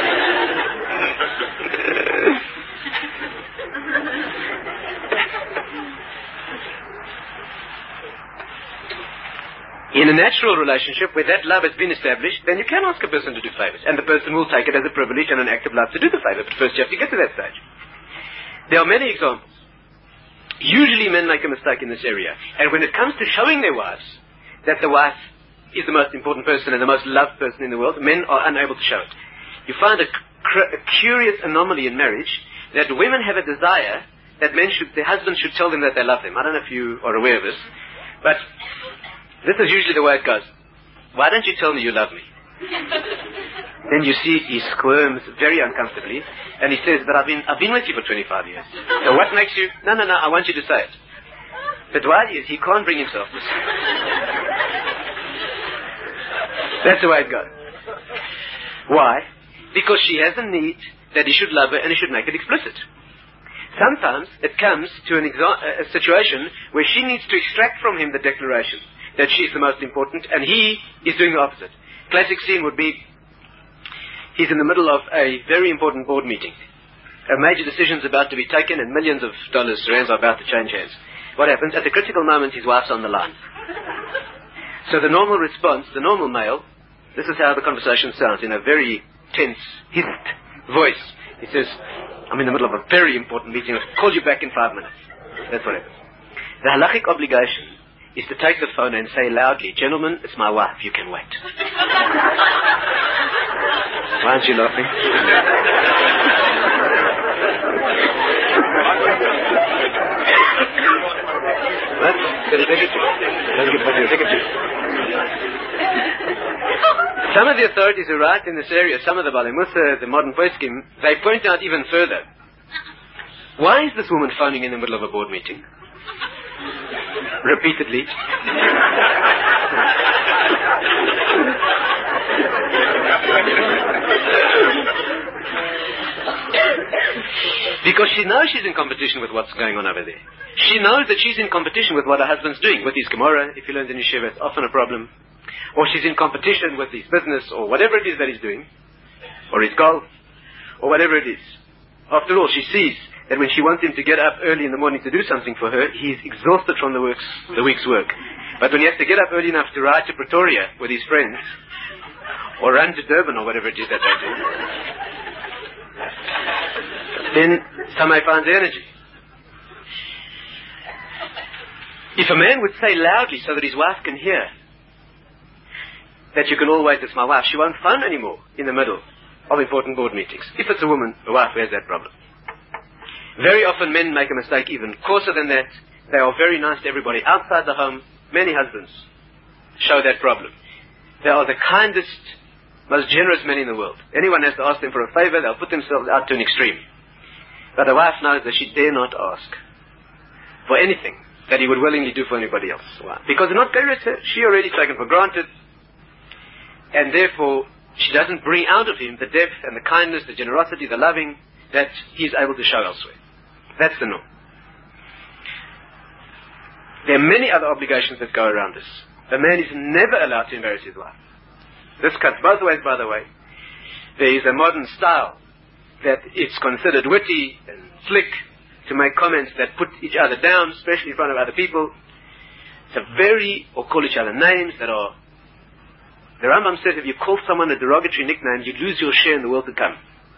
In a natural relationship where that love has been established, then you can ask a person to do favors, and the person will take it as a privilege and an act of love to do the favor, but first you have to get to that stage. There are many examples. Usually men make a mistake in this area. And when it comes to showing their wives that the wife is the most important person and the most loved person in the world, men are unable to show it. You find a curious anomaly in marriage that women have a desire that their husbands should tell them that they love them. I don't know if you are aware of this, but this is usually the way it goes. Why don't you tell me you love me? Then you see he squirms very uncomfortably, and he says, but I've been with you for 25 years. So what makes you... No, I want you to say it. But while he can't bring himself to say it. That's the way it goes. Why? Because she has a need that he should love her and he should make it explicit. Sometimes it comes to a situation where she needs to extract from him the declaration that she is the most important, and he is doing the opposite. Classic scene would be, he's in the middle of a very important board meeting. A major decision is about to be taken and millions of dollars, rands are about to change hands. What happens? At the critical moment, his wife's on the line. So the normal response, the normal male, this is how the conversation sounds in a very tense, hissed voice. He says, I'm in the middle of a very important meeting. I'll call you back in 5 minutes. That's what happens. The halachic obligation is to take the phone and say loudly, gentlemen, it's my wife, you can wait. Why aren't you laughing? What? Get a ticket. Don't get what you're ticket to. Some of the authorities who write in this area, some of the Balei Mussar, the modern poskim, they point out even further. Why is this woman phoning in the middle of a board meeting? Repeatedly. Because she knows she's in competition with what's going on over there. She knows that she's in competition with what her husband's doing, with his Gemara, if he learns in Yeshiva, it's often a problem. Or she's in competition with his business, or whatever it is that he's doing, or his golf, or whatever it is. After all, she sees that when she wants him to get up early in the morning to do something for her, he's exhausted from the week's work. But when he has to get up early enough to ride to Pretoria with his friends, or run to Durban, or whatever it is that they do, then somehow he finds the energy. If a man would say loudly so that his wife can hear that you can all wait, it's my wife, she won't phone anymore in the middle of important board meetings. If it's a woman, a wife who has that problem. Very often men make a mistake even coarser than that. They are very nice to everybody outside the home. Many husbands show that problem. They are the kindest, most generous men in the world. Anyone has to ask them for a favor, they'll put themselves out to an extreme. But a wife knows that she dare not ask for anything that he would willingly do for anybody else. Why? Because they're not curious. She already taken for granted, and therefore she doesn't bring out of him the depth and the kindness, the generosity, the loving that he's able to show elsewhere. That's the norm. There are many other obligations that go around this. A man is never allowed to embarrass his wife. This cuts both ways, by the way. There is a modern style that it's considered witty and slick to make comments that put each other down, especially in front of other people. Or call each other names that are... The Rambam says if you call someone a derogatory nickname, you lose your share in the world to come.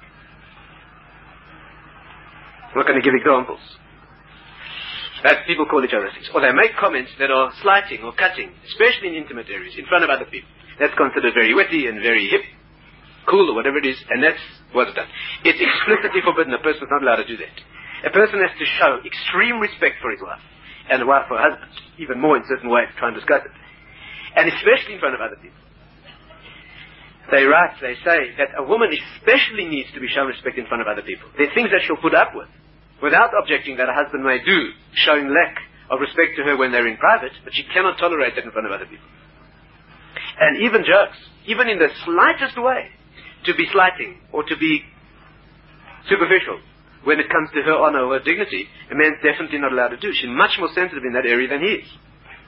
I'm not going to give examples. That people call each other things. Or they make comments that are slighting or cutting, especially in intimate areas, in front of other people. That's considered very witty and very hip, cool, or whatever it is, and that's what's done. It's explicitly forbidden. A person is not allowed to do that. A person has to show extreme respect for his wife, and a wife for her husband, even more in certain ways, try and discuss it. And especially in front of other people. They say that a woman especially needs to be shown respect in front of other people. There are things that she'll put up with, without objecting that a husband may do, showing lack of respect to her when they're in private, but she cannot tolerate that in front of other people. And even jokes, even in the slightest way, to be slighting or to be superficial when it comes to her honor or her dignity, a man's definitely not allowed to do. She's much more sensitive in that area than he is.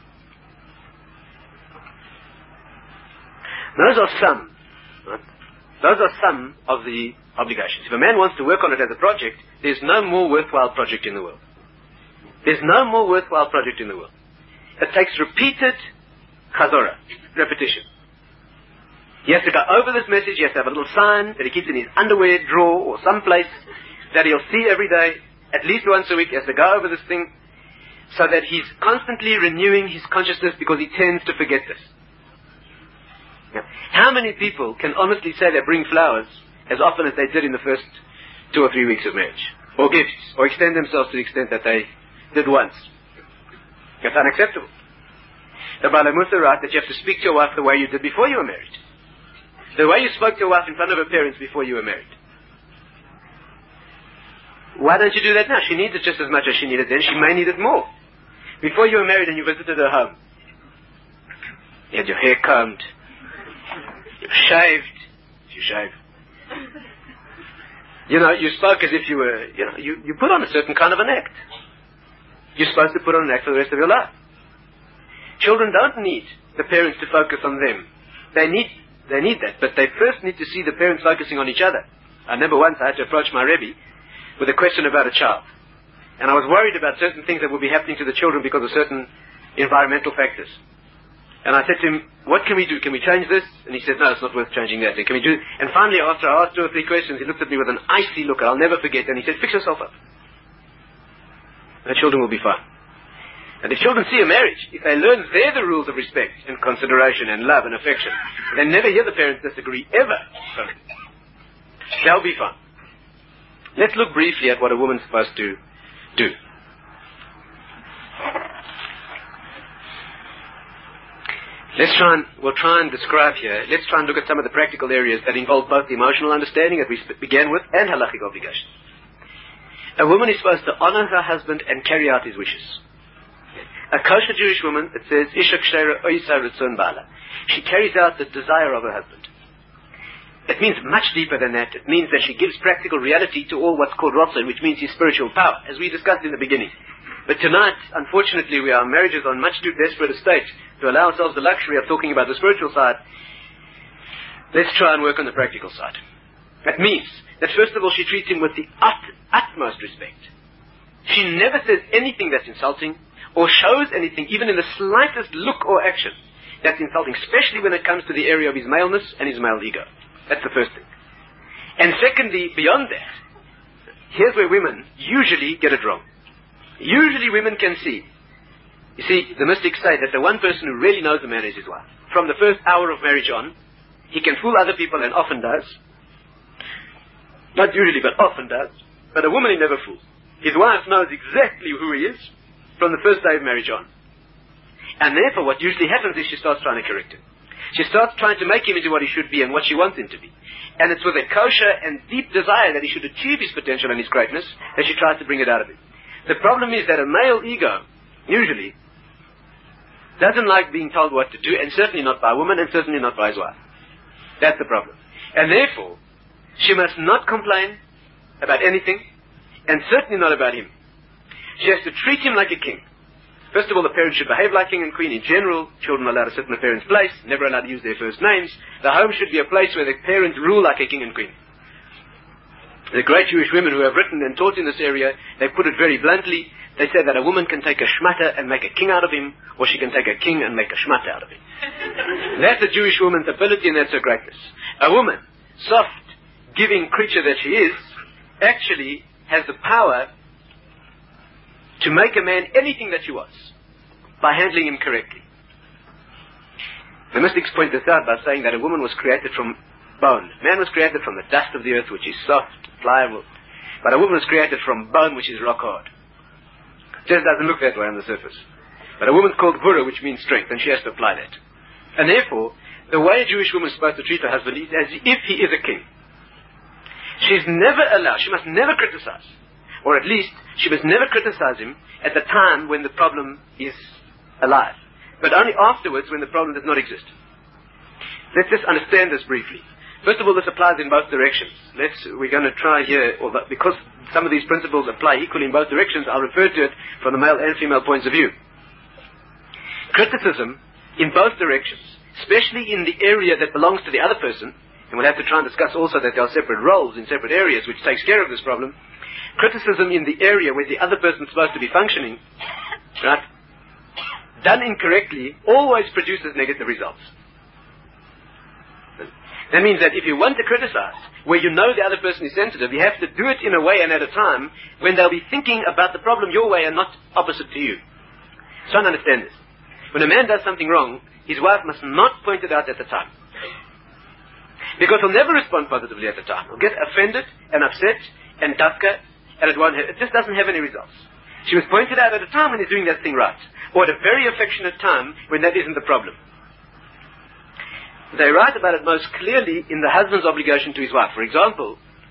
Those are some. Right? Those are some of the obligations. If a man wants to work on it as a project, there's no more worthwhile project in the world. There's no more worthwhile project in the world. It takes repeated chazorah, repetition. He has to go over this message. He has to have a little sign that he keeps in his underwear drawer or someplace that he'll see every day. at least once a week, he has to go over this thing so that he's constantly renewing his consciousness because he tends to forget this. Now, how many people can honestly say they bring flowers as often as they did in the first 2 or 3 weeks of marriage? Or gifts, or extend themselves to the extent that they did once? That's unacceptable. The Baalei Mussar writes that you have to speak to your wife the way you did before you were married. The way you spoke to your wife in front of her parents before you were married. Why don't you do that now? She needs it just as much as she needed then. She may need it more. Before you were married and you visited her home, you had your hair combed, you shaved, if you shave. You spoke as if you were, you put on a certain kind of an act. You're supposed to put on an act for the rest of your life. Children don't need the parents to focus on them. They need that, but they first need to see the parents focusing on each other. I remember once I had to approach my Rebbe with a question about a child. And I was worried about certain things that would be happening to the children because of certain environmental factors. And I said to him, what can we do? Can we change this? And he said, no, it's not worth changing that. And can we do? And finally, after I asked 2 or 3 questions, he looked at me with an icy look, and I'll never forget, and he said, fix yourself up. And the children will be fine. And if children see a marriage, if they learn there the rules of respect and consideration and love and affection, they never hear the parents disagree, ever. So, they'll be fine. Let's look briefly at what a woman's supposed to do. We'll try and describe here, let's try and look at some of the practical areas that involve both the emotional understanding that we began with and halachic obligations. A woman is supposed to honor her husband and carry out his wishes. A kosher Jewish woman, it says, Isha Kshera Oisa Ritzon Bala. She carries out the desire of her husband. It means much deeper than that. It means that she gives practical reality to all what's called Ratzon, which means his spiritual power, as we discussed in the beginning. But tonight, unfortunately, our marriages are on much too desperate a state to allow ourselves the luxury of talking about the spiritual side. Let's try and work on the practical side. That means that first of all she treats him with the utmost respect. She never says anything that's insulting or shows anything, even in the slightest look or action, that's insulting, especially when it comes to the area of his maleness and his male ego. That's the first thing. And secondly, beyond that, here's where women usually get it wrong. Usually women can see. You see, the mystics say that the one person who really knows a man is his wife. From the first hour of marriage on, he can fool other people and often does. Not usually, but often does. But a woman he never fools. His wife knows exactly who he is from the first day of marriage on. And therefore what usually happens is she starts trying to correct him. She starts trying to make him into what he should be and what she wants him to be. And it's with a kosher and deep desire that he should achieve his potential and his greatness that she tries to bring it out of him. The problem is that a male ego, usually, doesn't like being told what to do, and certainly not by a woman, and certainly not by his wife. That's the problem. And therefore, she must not complain about anything, and certainly not about him. She has to treat him like a king. First of all, the parents should behave like king and queen. In general, children are allowed to sit in the parents' place, never allowed to use their first names. The home should be a place where the parents rule like a king and queen. The great Jewish women who have written and taught in this area, they put it very bluntly. They say that a woman can take a shmata and make a king out of him, or she can take a king and make a shmata out of him. That's a Jewish woman's ability, and that's her greatness. A woman, soft, giving creature that she is, actually has the power to make a man anything that she wants by handling him correctly. The mystics point this out by saying that a woman was created from bone. Man was created from the dust of the earth, which is soft, pliable. But a woman was created from bone, which is rock hard. It just doesn't look that way on the surface. But a woman's called Vura, which means strength, and she has to apply that. And therefore, the way a Jewish woman is supposed to treat her husband is as if he is a king. She's never allowed, she must never criticize, or at least she must never criticize him at the time when the problem is alive, but only afterwards when the problem does not exist. Let's just understand this briefly. First of all, this applies in both directions. We're going to try here, because some of these principles apply equally in both directions, I'll refer to it from the male and female points of view. Criticism in both directions, especially in the area that belongs to the other person, and we'll have to try and discuss also that there are separate roles in separate areas which takes care of this problem. Criticism in the area where the other person is supposed to be functioning, right, done incorrectly, always produces negative results. That means that if you want to criticize, where you know the other person is sensitive, you have to do it in a way and at a time when they'll be thinking about the problem your way and not opposite to you. So I understand this. When a man does something wrong, his wife must not point it out at the time. Because he'll never respond positively at the time. He'll get offended and upset and dafka, and it just doesn't have any results. She must point it out at a time when he's doing that thing right, or at a very affectionate time when that isn't the problem. They write about it most clearly in the husband's obligation to his wife. For example,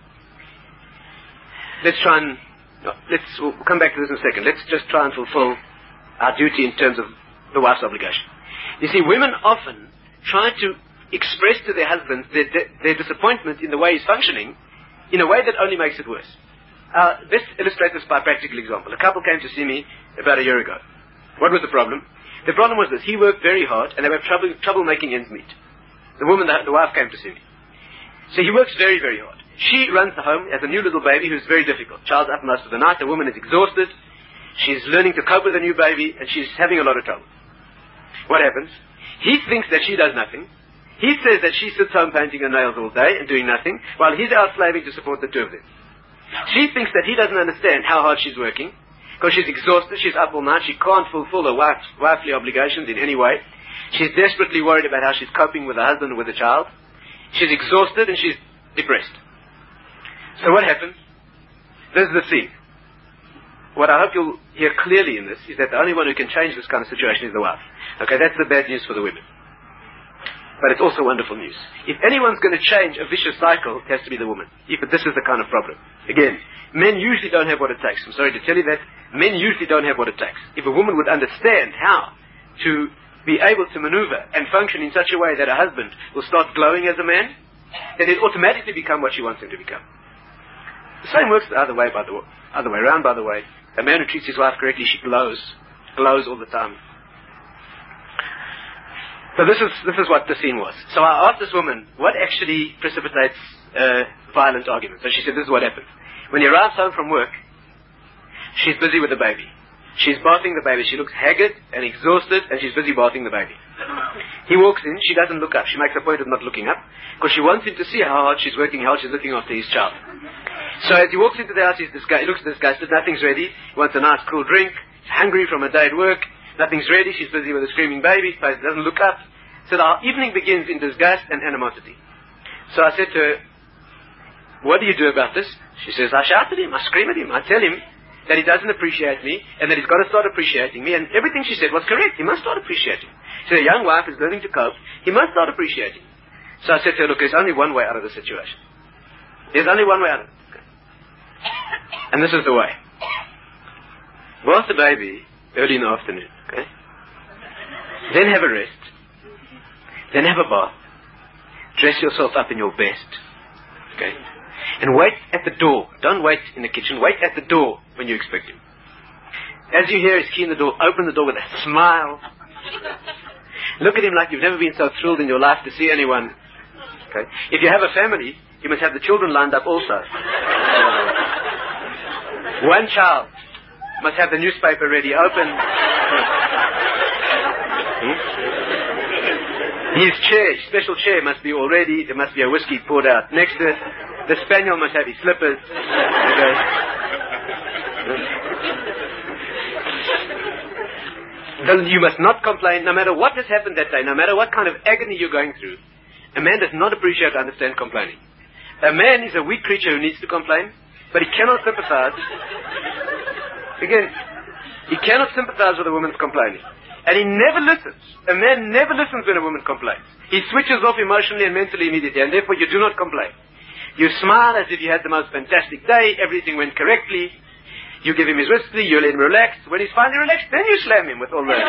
we'll come back to this in a second. Let's just try and fulfill our duty in terms of the wife's obligation. You see, women often try to express to their husbands their disappointment in the way he's functioning in a way that only makes it worse. Let's illustrate this by a practical example. A couple came to see me about a year ago. What was the problem? The problem was this. He worked very hard and they were trouble making ends meet. The wife came to see me. So he works very, very hard. She runs the home, has a new little baby who's very difficult. Child's up most of the night. The woman is exhausted. She's learning to cope with a new baby and she's having a lot of trouble. What happens? He thinks that she does nothing. He says that she sits home painting her nails all day and doing nothing, while he's out slaving to support the two of them. She thinks that he doesn't understand how hard she's working, because she's exhausted, she's up all night, she can't fulfill her wifely obligations in any way. She's desperately worried about how she's coping with her husband and with the child. She's exhausted and she's depressed. So what happens? This is the scene. What I hope you'll hear clearly in this is that the only one who can change this kind of situation is the wife. Okay, that's the bad news for the women. But it's also wonderful news. If anyone's going to change a vicious cycle, it has to be the woman. If this is the kind of problem. Again, men usually don't have what it takes. I'm sorry to tell you that. Men usually don't have what it takes. If a woman would understand how to be able to maneuver and function in such a way that her husband will start glowing as a man, then he'll automatically become what she wants him to become. The same works the other way around, by the way. A man who treats his wife correctly, she glows all the time. So this is what the scene was. So I asked this woman, what actually precipitates violent arguments? So she said, this is what happens. When he arrives home from work, she's busy with the baby. She's bathing the baby. She looks haggard and exhausted, and she's busy bathing the baby. He walks in. She doesn't look up. She makes a point of not looking up, because she wants him to see how hard she's working, how she's looking after his child. So as he walks into the house, he looks disgusted. Nothing's ready. He wants a nice cool drink. He's hungry from a day at work. Nothing's ready. She's busy with a screaming baby. He doesn't look up. So the evening begins in disgust and animosity. So I said to her, what do you do about this? She says, I shout at him. I scream at him. I tell him that he doesn't appreciate me, and that he's got to start appreciating me, and everything she said was correct. He must start appreciating. So a young wife is learning to cope. He must start appreciating. So I said to her, look, there's only one way out of the situation. There's only one way out of it. Okay. And this is the way. Bath the baby early in the afternoon, okay? Then have a rest. Then have a bath. Dress yourself up in your best, okay? And wait at the door. Don't wait in the kitchen. Wait at the door when you expect him. As you hear his key in the door, open the door with a smile. Look at him like you've never been so thrilled in your life to see anyone. Okay? If you have a family, you must have the children lined up also. One child must have the newspaper ready, open. His chair, special chair, must be all ready. There must be a whiskey poured out next to it. The spaniel must have his slippers. Okay. You must not complain, no matter what has happened that day, no matter what kind of agony you're going through. A man does not appreciate or understand complaining. A man is a weak creature who needs to complain, but he cannot sympathize. Again, he cannot sympathize with a woman's complaining. And he never listens. A man never listens when a woman complains. He switches off emotionally and mentally immediately, and therefore you do not complain. You smile as if you had the most fantastic day, everything went correctly. You give him his whiskey, you let him relax. When he's finally relaxed, then you slam him with all that.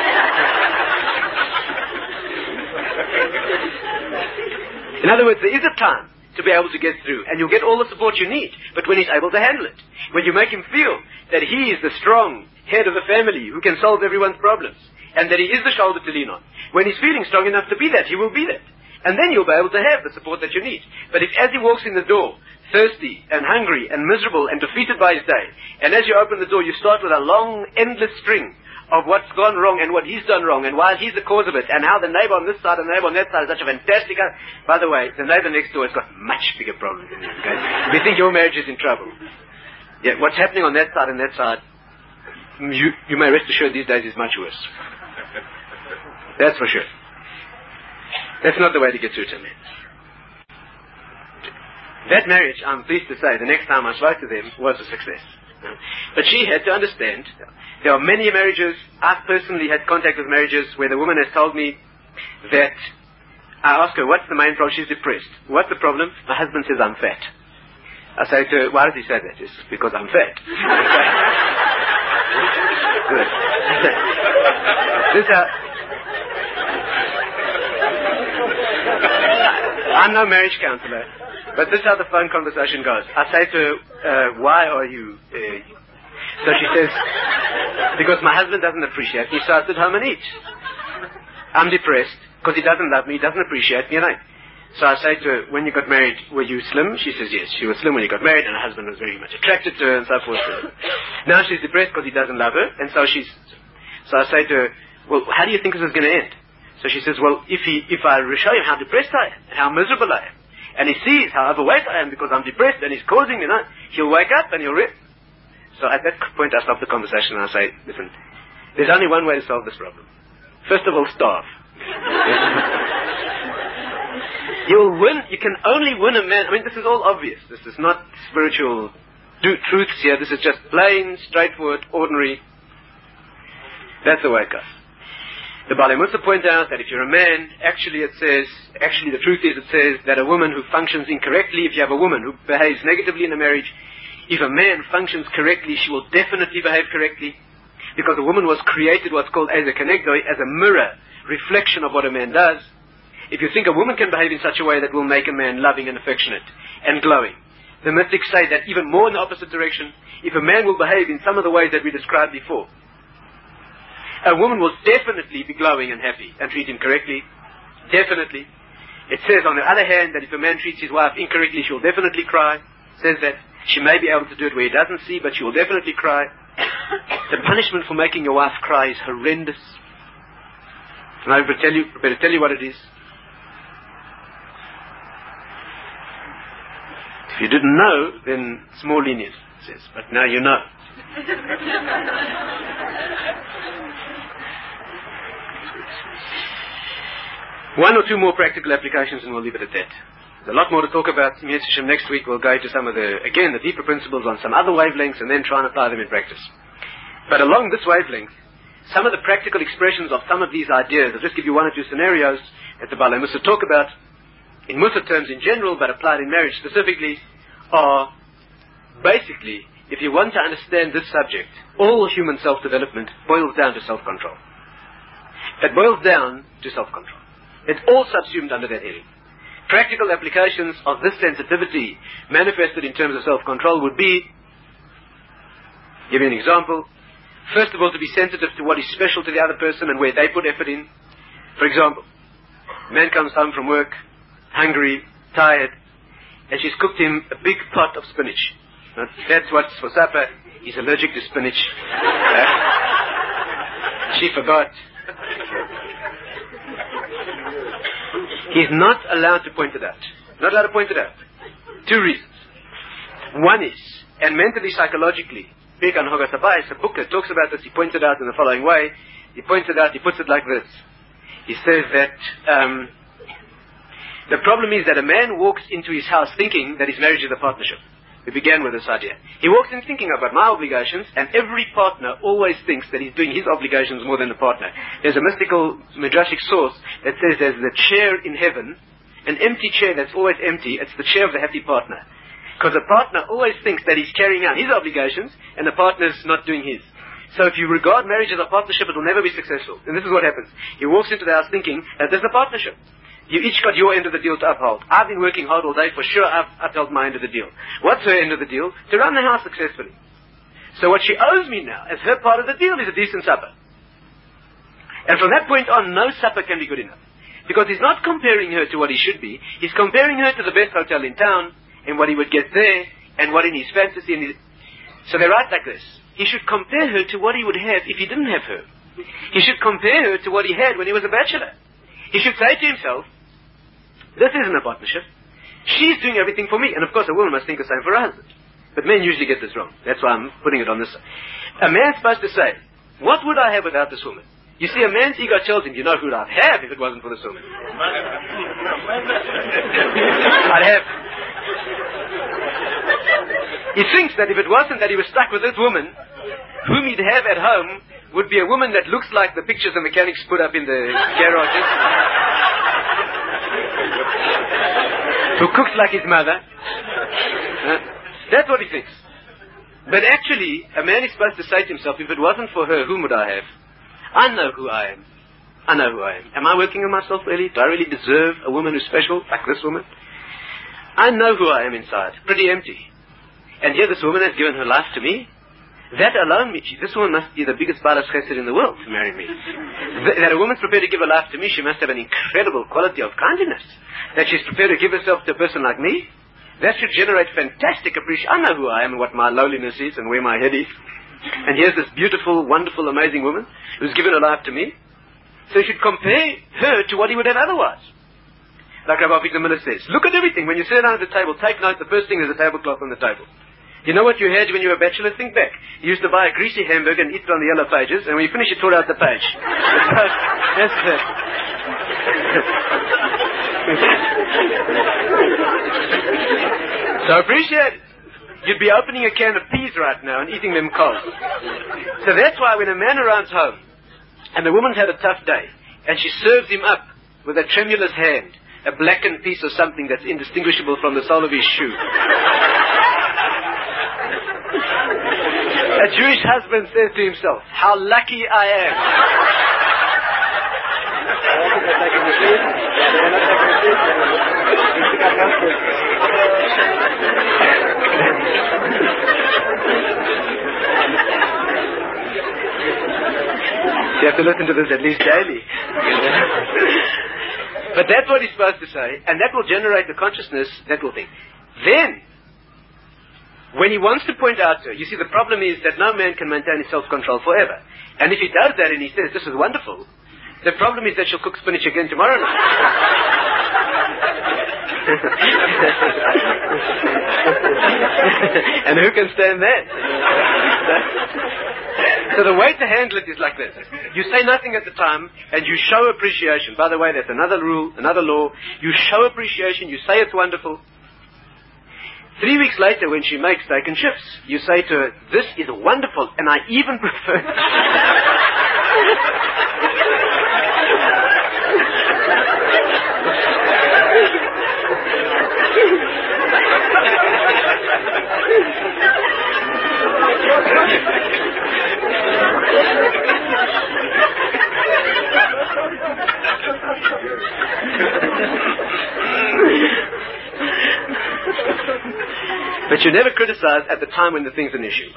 In other words, there is a time to be able to get through, and you'll get all the support you need, but when he's able to handle it. When you make him feel that he is the strong head of the family who can solve everyone's problems, and that he is the shoulder to lean on. When he's feeling strong enough to be that, he will be that. And then you'll be able to have the support that you need. But if as he walks in the door, thirsty and hungry and miserable and defeated by his day, and as you open the door you start with a long, endless string of what's gone wrong and what he's done wrong and why he's the cause of it and how the neighbor on this side and the neighbor on that side is such a fantastic guy. By the way, the neighbor next door has got much bigger problems than you, okay? If you think your marriage is in trouble, yeah, what's happening on that side and that side, you may rest assured these days is much worse. That's for sure. That's not the way to get through to me. That marriage, I'm pleased to say, the next time I spoke to them, was a success. But she had to understand, there are many marriages, I've personally had contact with marriages where the woman has told me that, I ask her, what's the main problem? She's depressed. What's the problem? My husband says I'm fat. I say to her, why does he say that? It's because I'm fat. Good. I'm no marriage counselor, but this is how the phone conversation goes. I say to her, why are you... So she says, because my husband doesn't appreciate me, so I sit home and eat. I'm depressed because he doesn't love me, he doesn't appreciate me, So I say to her, when you got married, were you slim? She says, yes, she was slim when you got married, and her husband was very much attracted to her, and so forth. Now she's depressed because he doesn't love her, and so I say to her, well, how do you think this is going to end? So she says, well, if I show him how depressed I am, and how miserable I am, and he sees how overweight I am because I'm depressed, and he's causing me, he'll wake up and he'll So at that point I stop the conversation and I say, listen, there's only one way to solve this problem. First of all, starve. You can only win a man. I mean, this is all obvious. This is not spiritual truths here. This is just plain, straightforward, ordinary. That's the way it goes. The Baalei Mussar point out that if you're a man, actually the truth is it says that a woman who functions incorrectly, if you have a woman who behaves negatively in a marriage, if a man functions correctly, she will definitely behave correctly, because a woman was created what's called as a kenegdoi, as a mirror, reflection of what a man does. If you think a woman can behave in such a way that will make a man loving and affectionate and glowing, the mystics say that even more in the opposite direction, if a man will behave in some of the ways that we described before, a woman will definitely be glowing and happy and treat him correctly. Definitely. It says on the other hand that if a man treats his wife incorrectly, she will definitely cry. It says that she may be able to do it where he doesn't see, but she will definitely cry. The punishment for making your wife cry is horrendous. And I better tell you what it is. If you didn't know, then it's more lenient, it says. But now you know. One or two more practical applications and we'll leave it at that. There's a lot more to talk about. Next week we'll go into some of the deeper principles on some other wavelengths and then try and apply them in practice. But along this wavelength, some of the practical expressions of some of these ideas, I'll just give you one or two scenarios that the Baalei Mussar talk about, in Mussar terms in general, but applied in marriage specifically, are basically, if you want to understand this subject, all human self-development boils down to self-control. It boils down to self-control. It's all subsumed under that heading. Practical applications of this sensitivity manifested in terms of self-control would be, give you an example, first of all, to be sensitive to what is special to the other person and where they put effort in. For example, a man comes home from work, hungry, tired, and she's cooked him a big pot of spinach. That's what's for supper. He's allergic to spinach. She forgot. He's not allowed to point it out. Not allowed to point it out. Two reasons. One is, and mentally, psychologically, Birkan Hogasabai, it's a book that talks about this. He points it out in the following way. He points it out, he puts it like this. He says that the problem is that a man walks into his house thinking that his marriage is a partnership. We began with this idea. He walks in thinking about my obligations, and every partner always thinks that he's doing his obligations more than the partner. There's a mystical midrashic source that says there's the chair in heaven, an empty chair that's always empty. It's the chair of the happy partner. Because the partner always thinks that he's carrying out his obligations, and the partner's not doing his. So if you regard marriage as a partnership, it will never be successful. And this is what happens. He walks into the house thinking that there's a partnership. You each got your end of the deal to uphold. I've been working hard all day. For sure, I've upheld my end of the deal. What's her end of the deal? To run the house successfully. So what she owes me now, as her part of the deal, is a decent supper. And from that point on, no supper can be good enough. Because he's not comparing her to what he should be. He's comparing her to the best hotel in town, and what he would get there, and what in his fantasy. So they write like this. He should compare her to what he would have if he didn't have her. He should compare her to what he had when he was a bachelor. He should say to himself, this isn't a partnership. She's doing everything for me. And of course, a woman must think the same for her husband. But men usually get this wrong. That's why I'm putting it on this side. A man's supposed to say, what would I have without this woman? You see, a man's ego tells him, you know who I'd have if it wasn't for this woman. I'd have. He thinks that if it wasn't that he was stuck with this woman, whom he'd have at home would be a woman that looks like the pictures the mechanics put up in the garages, who cooks like his mother. That's what he thinks. But actually, a man is supposed to say to himself, if it wasn't for her, whom would I have? I know who I am. I know who I am. Am I working on myself really? Do I really deserve a woman who's special, like this woman? I know who I am inside. Pretty empty. And here this woman has given her life to me. That alone, Michi, this woman must be the biggest balas chesed in the world to marry me. That a woman's prepared to give her life to me, she must have an incredible quality of kindness. That she's prepared to give herself to a person like me, that should generate fantastic appreciation. I know who I am and what my lowliness is and where my head is. And here's this beautiful, wonderful, amazing woman who's given her life to me. So you should compare her to what he would have otherwise. Like Rabbi Victor Miller says, look at everything. When you sit down at the table, take note, the first thing is a tablecloth on the table. You know what you had when you were a bachelor? Think back. You used to buy a greasy hamburger and eat it on the yellow pages, and when you finish, you tore out the page. That's it. So appreciate it. You'd be opening a can of peas right now and eating them cold. So that's why when a man arrives home, and the woman's had a tough day, and she serves him up with a tremulous hand, a blackened piece of something that's indistinguishable from the sole of his shoe. A Jewish husband says to himself, how lucky I am. You have to listen to this at least daily. But that's what he's supposed to say, and that will generate the consciousness that will think. Then, when he wants to point out to her, you see, the problem is that no man can maintain his self-control forever. And if he does that and he says, this is wonderful, the problem is that she'll cook spinach again tomorrow night. And who can stand that? So the way to handle it is like this. You say nothing at the time, and you show appreciation. By the way, that's another rule, another law. You show appreciation, you say it's wonderful. 3 weeks later, when she makes steak and chips, you say to her, this is wonderful, and I even prefer But you never criticize at the time when the thing's an issue.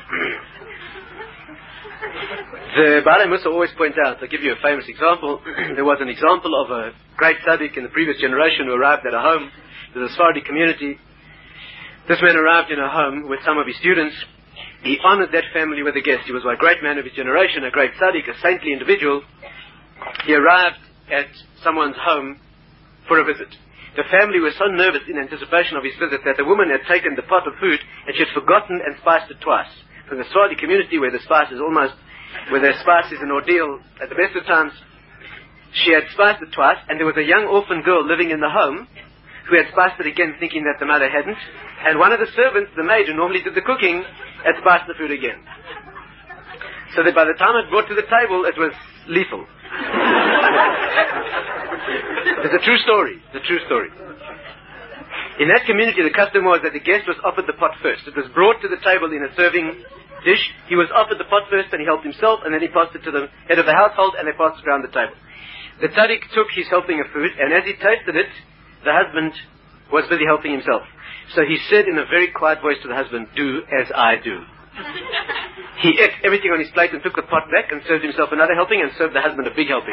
The Baalei Mussar always point out, I'll give you a famous example. There was an example of a great tzaddik in the previous generation who arrived at a home. There was a Sephardi community. This man arrived in a home with some of his students. He honored that family with a guest. He was a great man of his generation, a great tzaddik, a saintly individual. He arrived at someone's home for a visit. The family was so nervous in anticipation of his visit that the woman had taken the pot of food and she had forgotten and spiced it twice. From the Sephardi community where the spice is an ordeal at the best of times, she had spiced it twice, and there was a young orphan girl living in the home who had spiced it again thinking that the mother hadn't, and one of the servants, the maid who normally did the cooking, had spiced the food again. So that by the time it brought to the table, it was lethal. It's a true story. It's a true story. In that community, the custom was that the guest was offered the pot first. It was brought to the table in a serving dish. He was offered the pot first, and he helped himself, and then he passed it to the head of the household, and they passed it around the table. The tzaddik took his helping of food, and as he tasted it, the husband was busy helping himself. So he said in a very quiet voice to the husband, do as I do. He ate everything on his plate and took the pot back and served himself another helping and served the husband a big helping.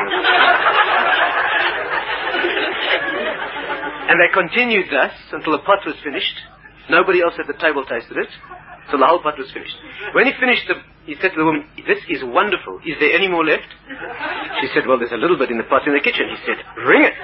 And they continued thus until the pot was finished. Nobody else at the table tasted it, till the whole pot was finished. When he finished the he said to the woman, "This is wonderful. Is there any more left?" She said, "Well, there's a little bit in the pot in the kitchen." He said, "Bring it."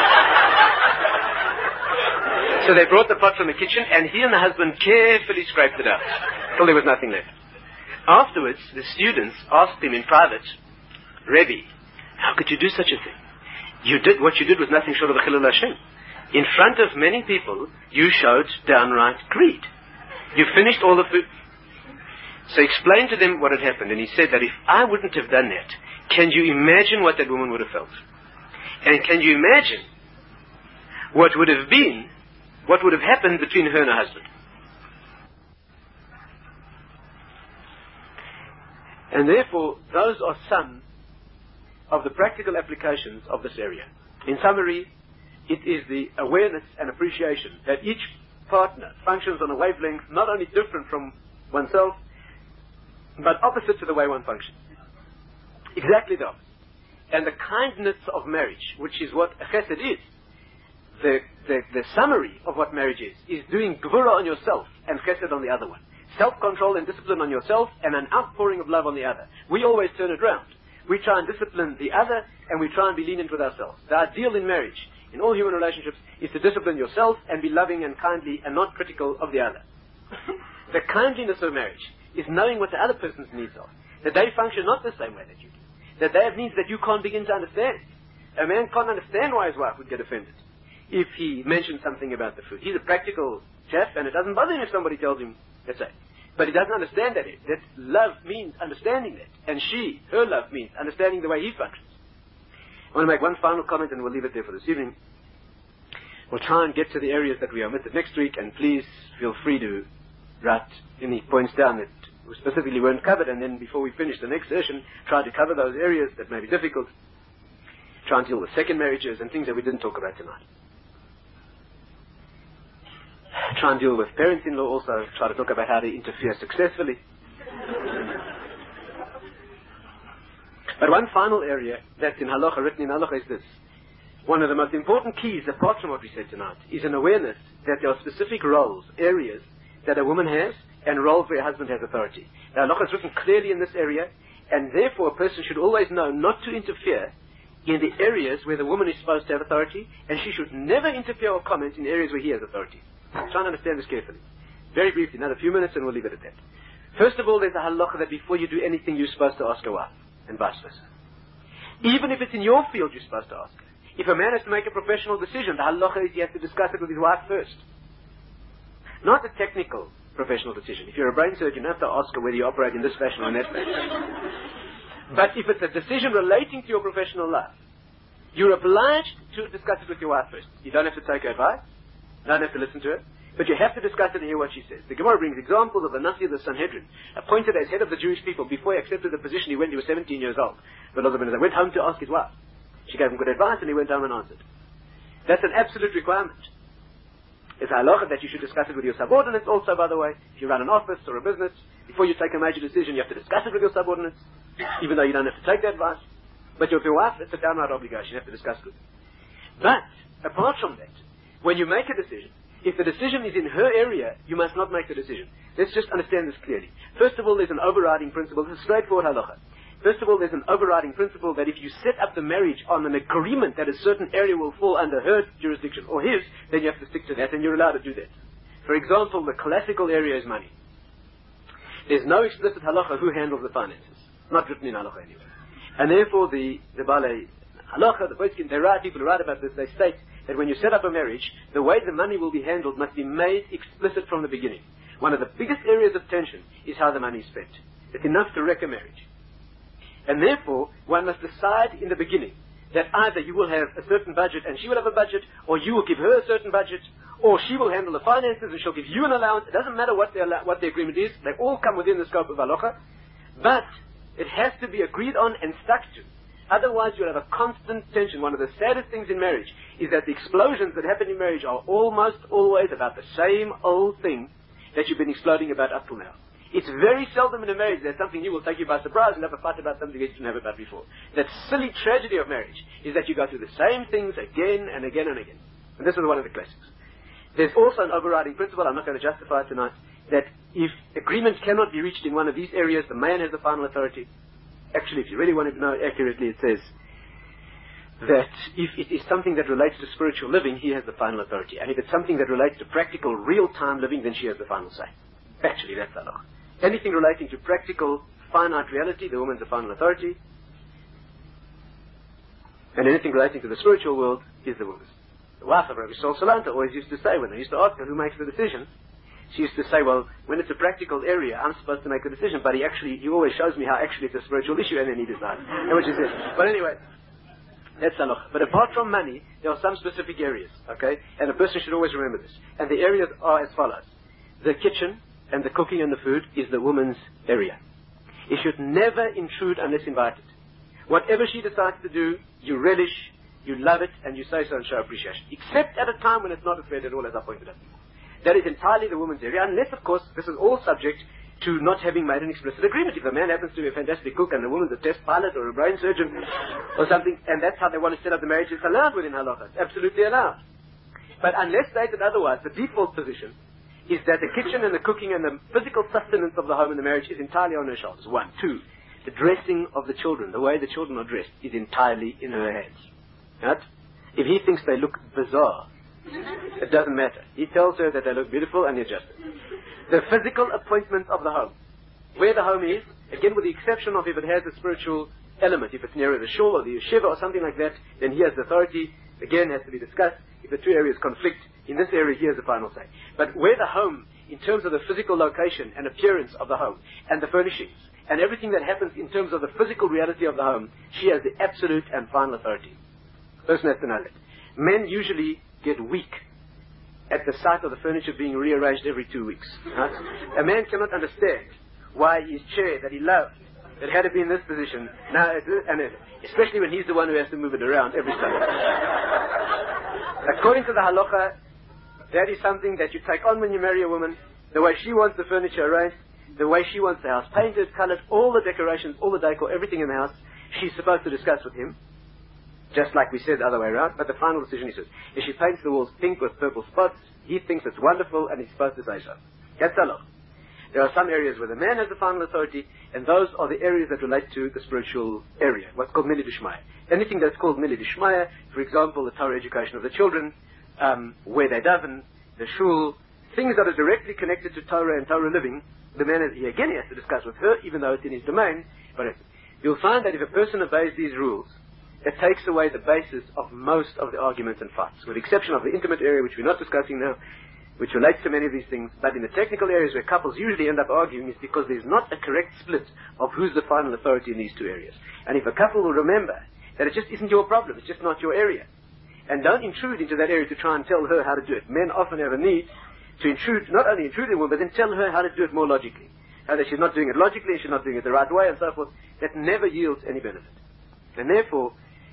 So they brought the pot from the kitchen, and he and the husband carefully scraped it out till there was nothing left. Afterwards, the students asked him in private, "Rebbe, how could you do such a thing? What you did was nothing short of a Chilul Hashem. In front of many people, you showed downright greed. You finished all the food." So he explained to them what had happened, and he said that if I wouldn't have done that, can you imagine what that woman would have felt? And can you imagine what would have happened between her and her husband? And therefore, those are some of the practical applications of this area. In summary, it is the awareness and appreciation that each partner functions on a wavelength not only different from oneself, but opposite to the way one functions. Exactly the opposite. And the kindness of marriage, which is what a chesed is, the summary of what marriage is doing gvura on yourself and chesed on the other one. Self-control and discipline on yourself and an outpouring of love on the other. We always turn it round. We try and discipline the other and we try and be lenient with ourselves. The ideal in marriage, in all human relationships, is to discipline yourself and be loving and kindly and not critical of the other. The kindliness of marriage is knowing what the other person's needs are. That they function not the same way that you do. That they have needs that you can't begin to understand. A man can't understand why his wife would get offended if he mentions something about the food. He's a practical chap and it doesn't bother him if somebody tells him, let's say. But he doesn't understand that love means understanding that. And her love means understanding the way he functions. I want to make one final comment and we'll leave it there for this evening. We'll try and get to the areas that we omitted next week, and please feel free to write any points down that specifically weren't covered, and then before we finish the next session, try to cover those areas that may be difficult. Try and deal with second marriages and things that we didn't talk about tonight. Try and deal with parents-in-law also. Try to talk about how to interfere successfully. But one final area that's in halacha, written in halacha, is this. One of the most important keys, apart from what we said tonight, is an awareness that there are specific roles, areas that a woman has, and roles where a husband has authority. Now, halacha is written clearly in this area, and therefore a person should always know not to interfere in the areas where the woman is supposed to have authority, and she should never interfere or comment in areas where he has authority. Try and understand this carefully. Very briefly, another few minutes and we'll leave it at that. First of all, there's a halacha that before you do anything, you're supposed to ask a wife, and vice versa. Even if it's in your field, you're supposed to ask her. If a man has to make a professional decision, the halacha is he has to discuss it with his wife first. Not a technical professional decision. If you're a brain surgeon, you have to ask her whether you operate in this fashion or in that fashion. But if it's a decision relating to your professional life, you're obliged to discuss it with your wife first. You don't have to take her advice. You don't have to listen to her. But you have to discuss it and hear what she says. The Gemara brings examples of the Nasi of the Sanhedrin, appointed as head of the Jewish people. Before he accepted the position, he was 17 years old. But Elazar went home to ask his wife. She gave him good advice and he went home and answered. That's an absolute requirement. It's a halacha that you should discuss it with your subordinates also, by the way. If you run an office or a business, before you take a major decision, you have to discuss it with your subordinates, even though you don't have to take the advice. But with your wife, it's a downright obligation. You have to discuss it. But, apart from that, when you make a decision, if the decision is in her area, you must not make the decision. Let's just understand this clearly. First of all, there's an overriding principle. This is straightforward halacha. First of all, there's an overriding principle that if you set up the marriage on an agreement that a certain area will fall under her jurisdiction or his, then you have to stick to that, and you're allowed to do that. For example, the classical area is money. There's no explicit halacha who handles the finances. Not written in halacha anyway. And therefore, the Balei halacha, the Poskim, people who write about this, they state that when you set up a marriage, the way the money will be handled must be made explicit from the beginning. One of the biggest areas of tension is how the money is spent. It's enough to wreck a marriage. And therefore, one must decide in the beginning that either you will have a certain budget and she will have a budget, or you will give her a certain budget, or she will handle the finances and she'll give you an allowance. It doesn't matter what the agreement is. They all come within the scope of halacha. But it has to be agreed on and stuck to. Otherwise, you'll have a constant tension. One of the saddest things in marriage is that the explosions that happen in marriage are almost always about the same old thing that you've been exploding about up till now. It's very seldom in a marriage that something new will take you by surprise and have a fight about something that you didn't have about before. That silly tragedy of marriage is that you go through the same things again and again and again. And this is one of the classics. There's also an overriding principle, I'm not going to justify it tonight, that if agreement cannot be reached in one of these areas, the man has the final authority. Actually, if you really want to know accurately, it says that if it is something that relates to spiritual living, he has the final authority. And if it's something that relates to practical, real-time living, then she has the final say. Actually, that's halakha. Anything relating to practical, finite reality, the woman's the final authority. And anything relating to the spiritual world is the woman's. The wife of Rabbi Saul Salanta always used to say, when they used to ask her who makes the decision, she used to say, well, when it's a practical area, I'm supposed to make the decision, but he always shows me how actually it's a spiritual issue, and then he decides. Which is it. But anyway, that's halakha. But apart from money, there are some specific areas, okay? And a person should always remember this. And the areas are as follows. The kitchen and the cooking and the food is the woman's area. He should never intrude unless invited. Whatever she decides to do, you relish, you love it, and you say so and show appreciation. Except at a time when it's not afraid at all, as I pointed out. That is entirely the woman's area, unless, of course, this is all subject to not having made an explicit agreement. If a man happens to be a fantastic cook and the woman's a test pilot or a brain surgeon or something, and that's how they want to set up the marriage, it's allowed within halakha. It's absolutely allowed. But unless stated otherwise, the default position is that the kitchen and the cooking and the physical sustenance of the home and the marriage is entirely on her shoulders. 1. 2. The dressing of the children, the way the children are dressed, is entirely in her hands. Right? If he thinks they look bizarre, it doesn't matter. He tells her that they look beautiful and he adjusts it. The physical appointment of the home. Where the home is, again with the exception of if it has a spiritual element, if it's nearer the shul or the yeshiva or something like that, then he has the authority, again has to be discussed. If the two areas conflict, in this area he has the final say. But where the home, in terms of the physical location and appearance of the home, and the furnishings, and everything that happens in terms of the physical reality of the home, she has the absolute and final authority. Person has to know that. Men usually get weak at the sight of the furniture being rearranged every 2 weeks. Right? A man cannot understand why his chair that he loved, that had to be in this position, now especially when he's the one who has to move it around every Sunday. According to the halakha, that is something that you take on when you marry a woman, the way she wants the furniture arranged, the way she wants the house painted, colored, all the decorations, all the decor, everything in the house, she's supposed to discuss with him. Just like we said the other way around, but the final decision is his. If she paints the walls pink with purple spots, he thinks it's wonderful and he's supposed to say so. That's halakha. There are some areas where the man has the final authority, and those are the areas that relate to the spiritual area, what's called Milei D'Shmaya. Anything that's called Milei D'Shmaya, for example, the Torah education of the children, where they daven, the shul, things that are directly connected to Torah and Torah living, the man has to discuss with her, even though it's in his domain. But you'll find that if a person obeys these rules, it takes away the basis of most of the arguments and fights, with the exception of the intimate area, which we're not discussing now, which relates to many of these things. But in the technical areas where couples usually end up arguing is because there's not a correct split of who's the final authority in these two areas. And if a couple will remember that it just isn't your problem, it's just not your area, and don't intrude into that area to try and tell her how to do it. Men often have a need to intrude, not only intrude in women, but then tell her how to do it more logically. How that she's not doing it logically, she's not doing it the right way, and so forth. That never yields any benefit. And therefore,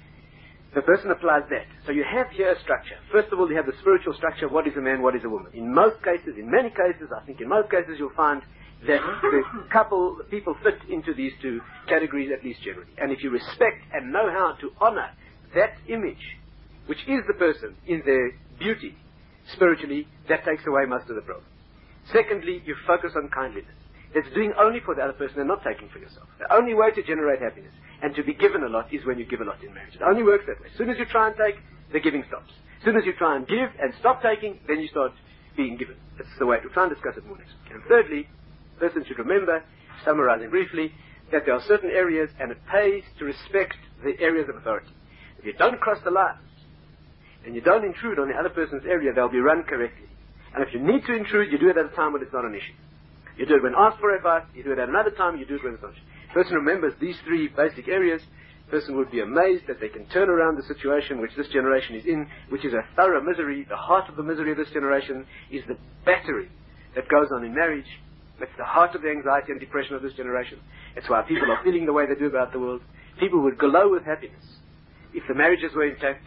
the person applies that. So you have here a structure. First of all, you have the spiritual structure of what is a man, what is a woman. In most cases, in many cases, I think in most cases, you'll find that the people fit into these two categories, at least generally. And if you respect and know how to honor that image, which is the person in their beauty, spiritually, that takes away most of the problem. Secondly, you focus on kindliness. It's doing only for the other person and not taking for yourself. The only way to generate happiness and to be given a lot is when you give a lot in marriage. It only works that way. As soon as you try and take, the giving stops. As soon as you try and give and stop taking, then you start being given. That's the way. We'll try and discuss it more next week. And thirdly, the person should remember, summarizing briefly, that there are certain areas and it pays to respect the areas of authority. If you don't cross the lines and you don't intrude on the other person's area, they'll be run correctly. And if you need to intrude, you do it at a time when it's not an issue. You do it when asked for advice, you do it at another time, you do it when it's not. The person remembers these three basic areas, the person would be amazed that they can turn around the situation which this generation is in, which is a thorough misery. The heart of the misery of this generation is the battery that goes on in marriage. That's the heart of the anxiety and depression of this generation. It's why people are feeling the way they do about the world. People would glow with happiness if the marriages were intact.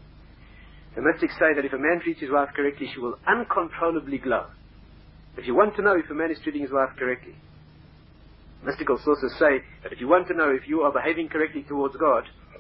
The mystics say that if a man treats his wife correctly, she will uncontrollably glow. If you want to know if a man is treating his wife correctly, mystical sources say that if you want to know if you are behaving correctly towards God,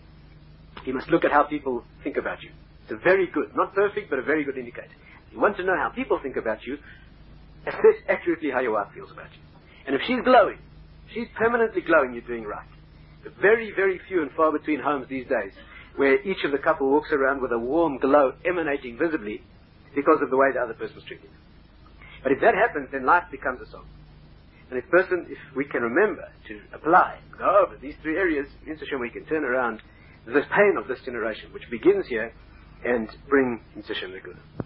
you must look at how people think about you. It's a very good, not perfect, but a very good indicator. If you want to know how people think about you, assess accurately how your wife feels about you. And if she's glowing, she's permanently glowing, you're doing right. The very, very few and far between homes these days where each of the couple walks around with a warm glow emanating visibly because of the way the other person's treating them. But if that happens, then life becomes a song. And if we can remember to apply, go over these three areas, in Hashem we can turn around this pain of this generation, which begins here, and bring in Hashem the good.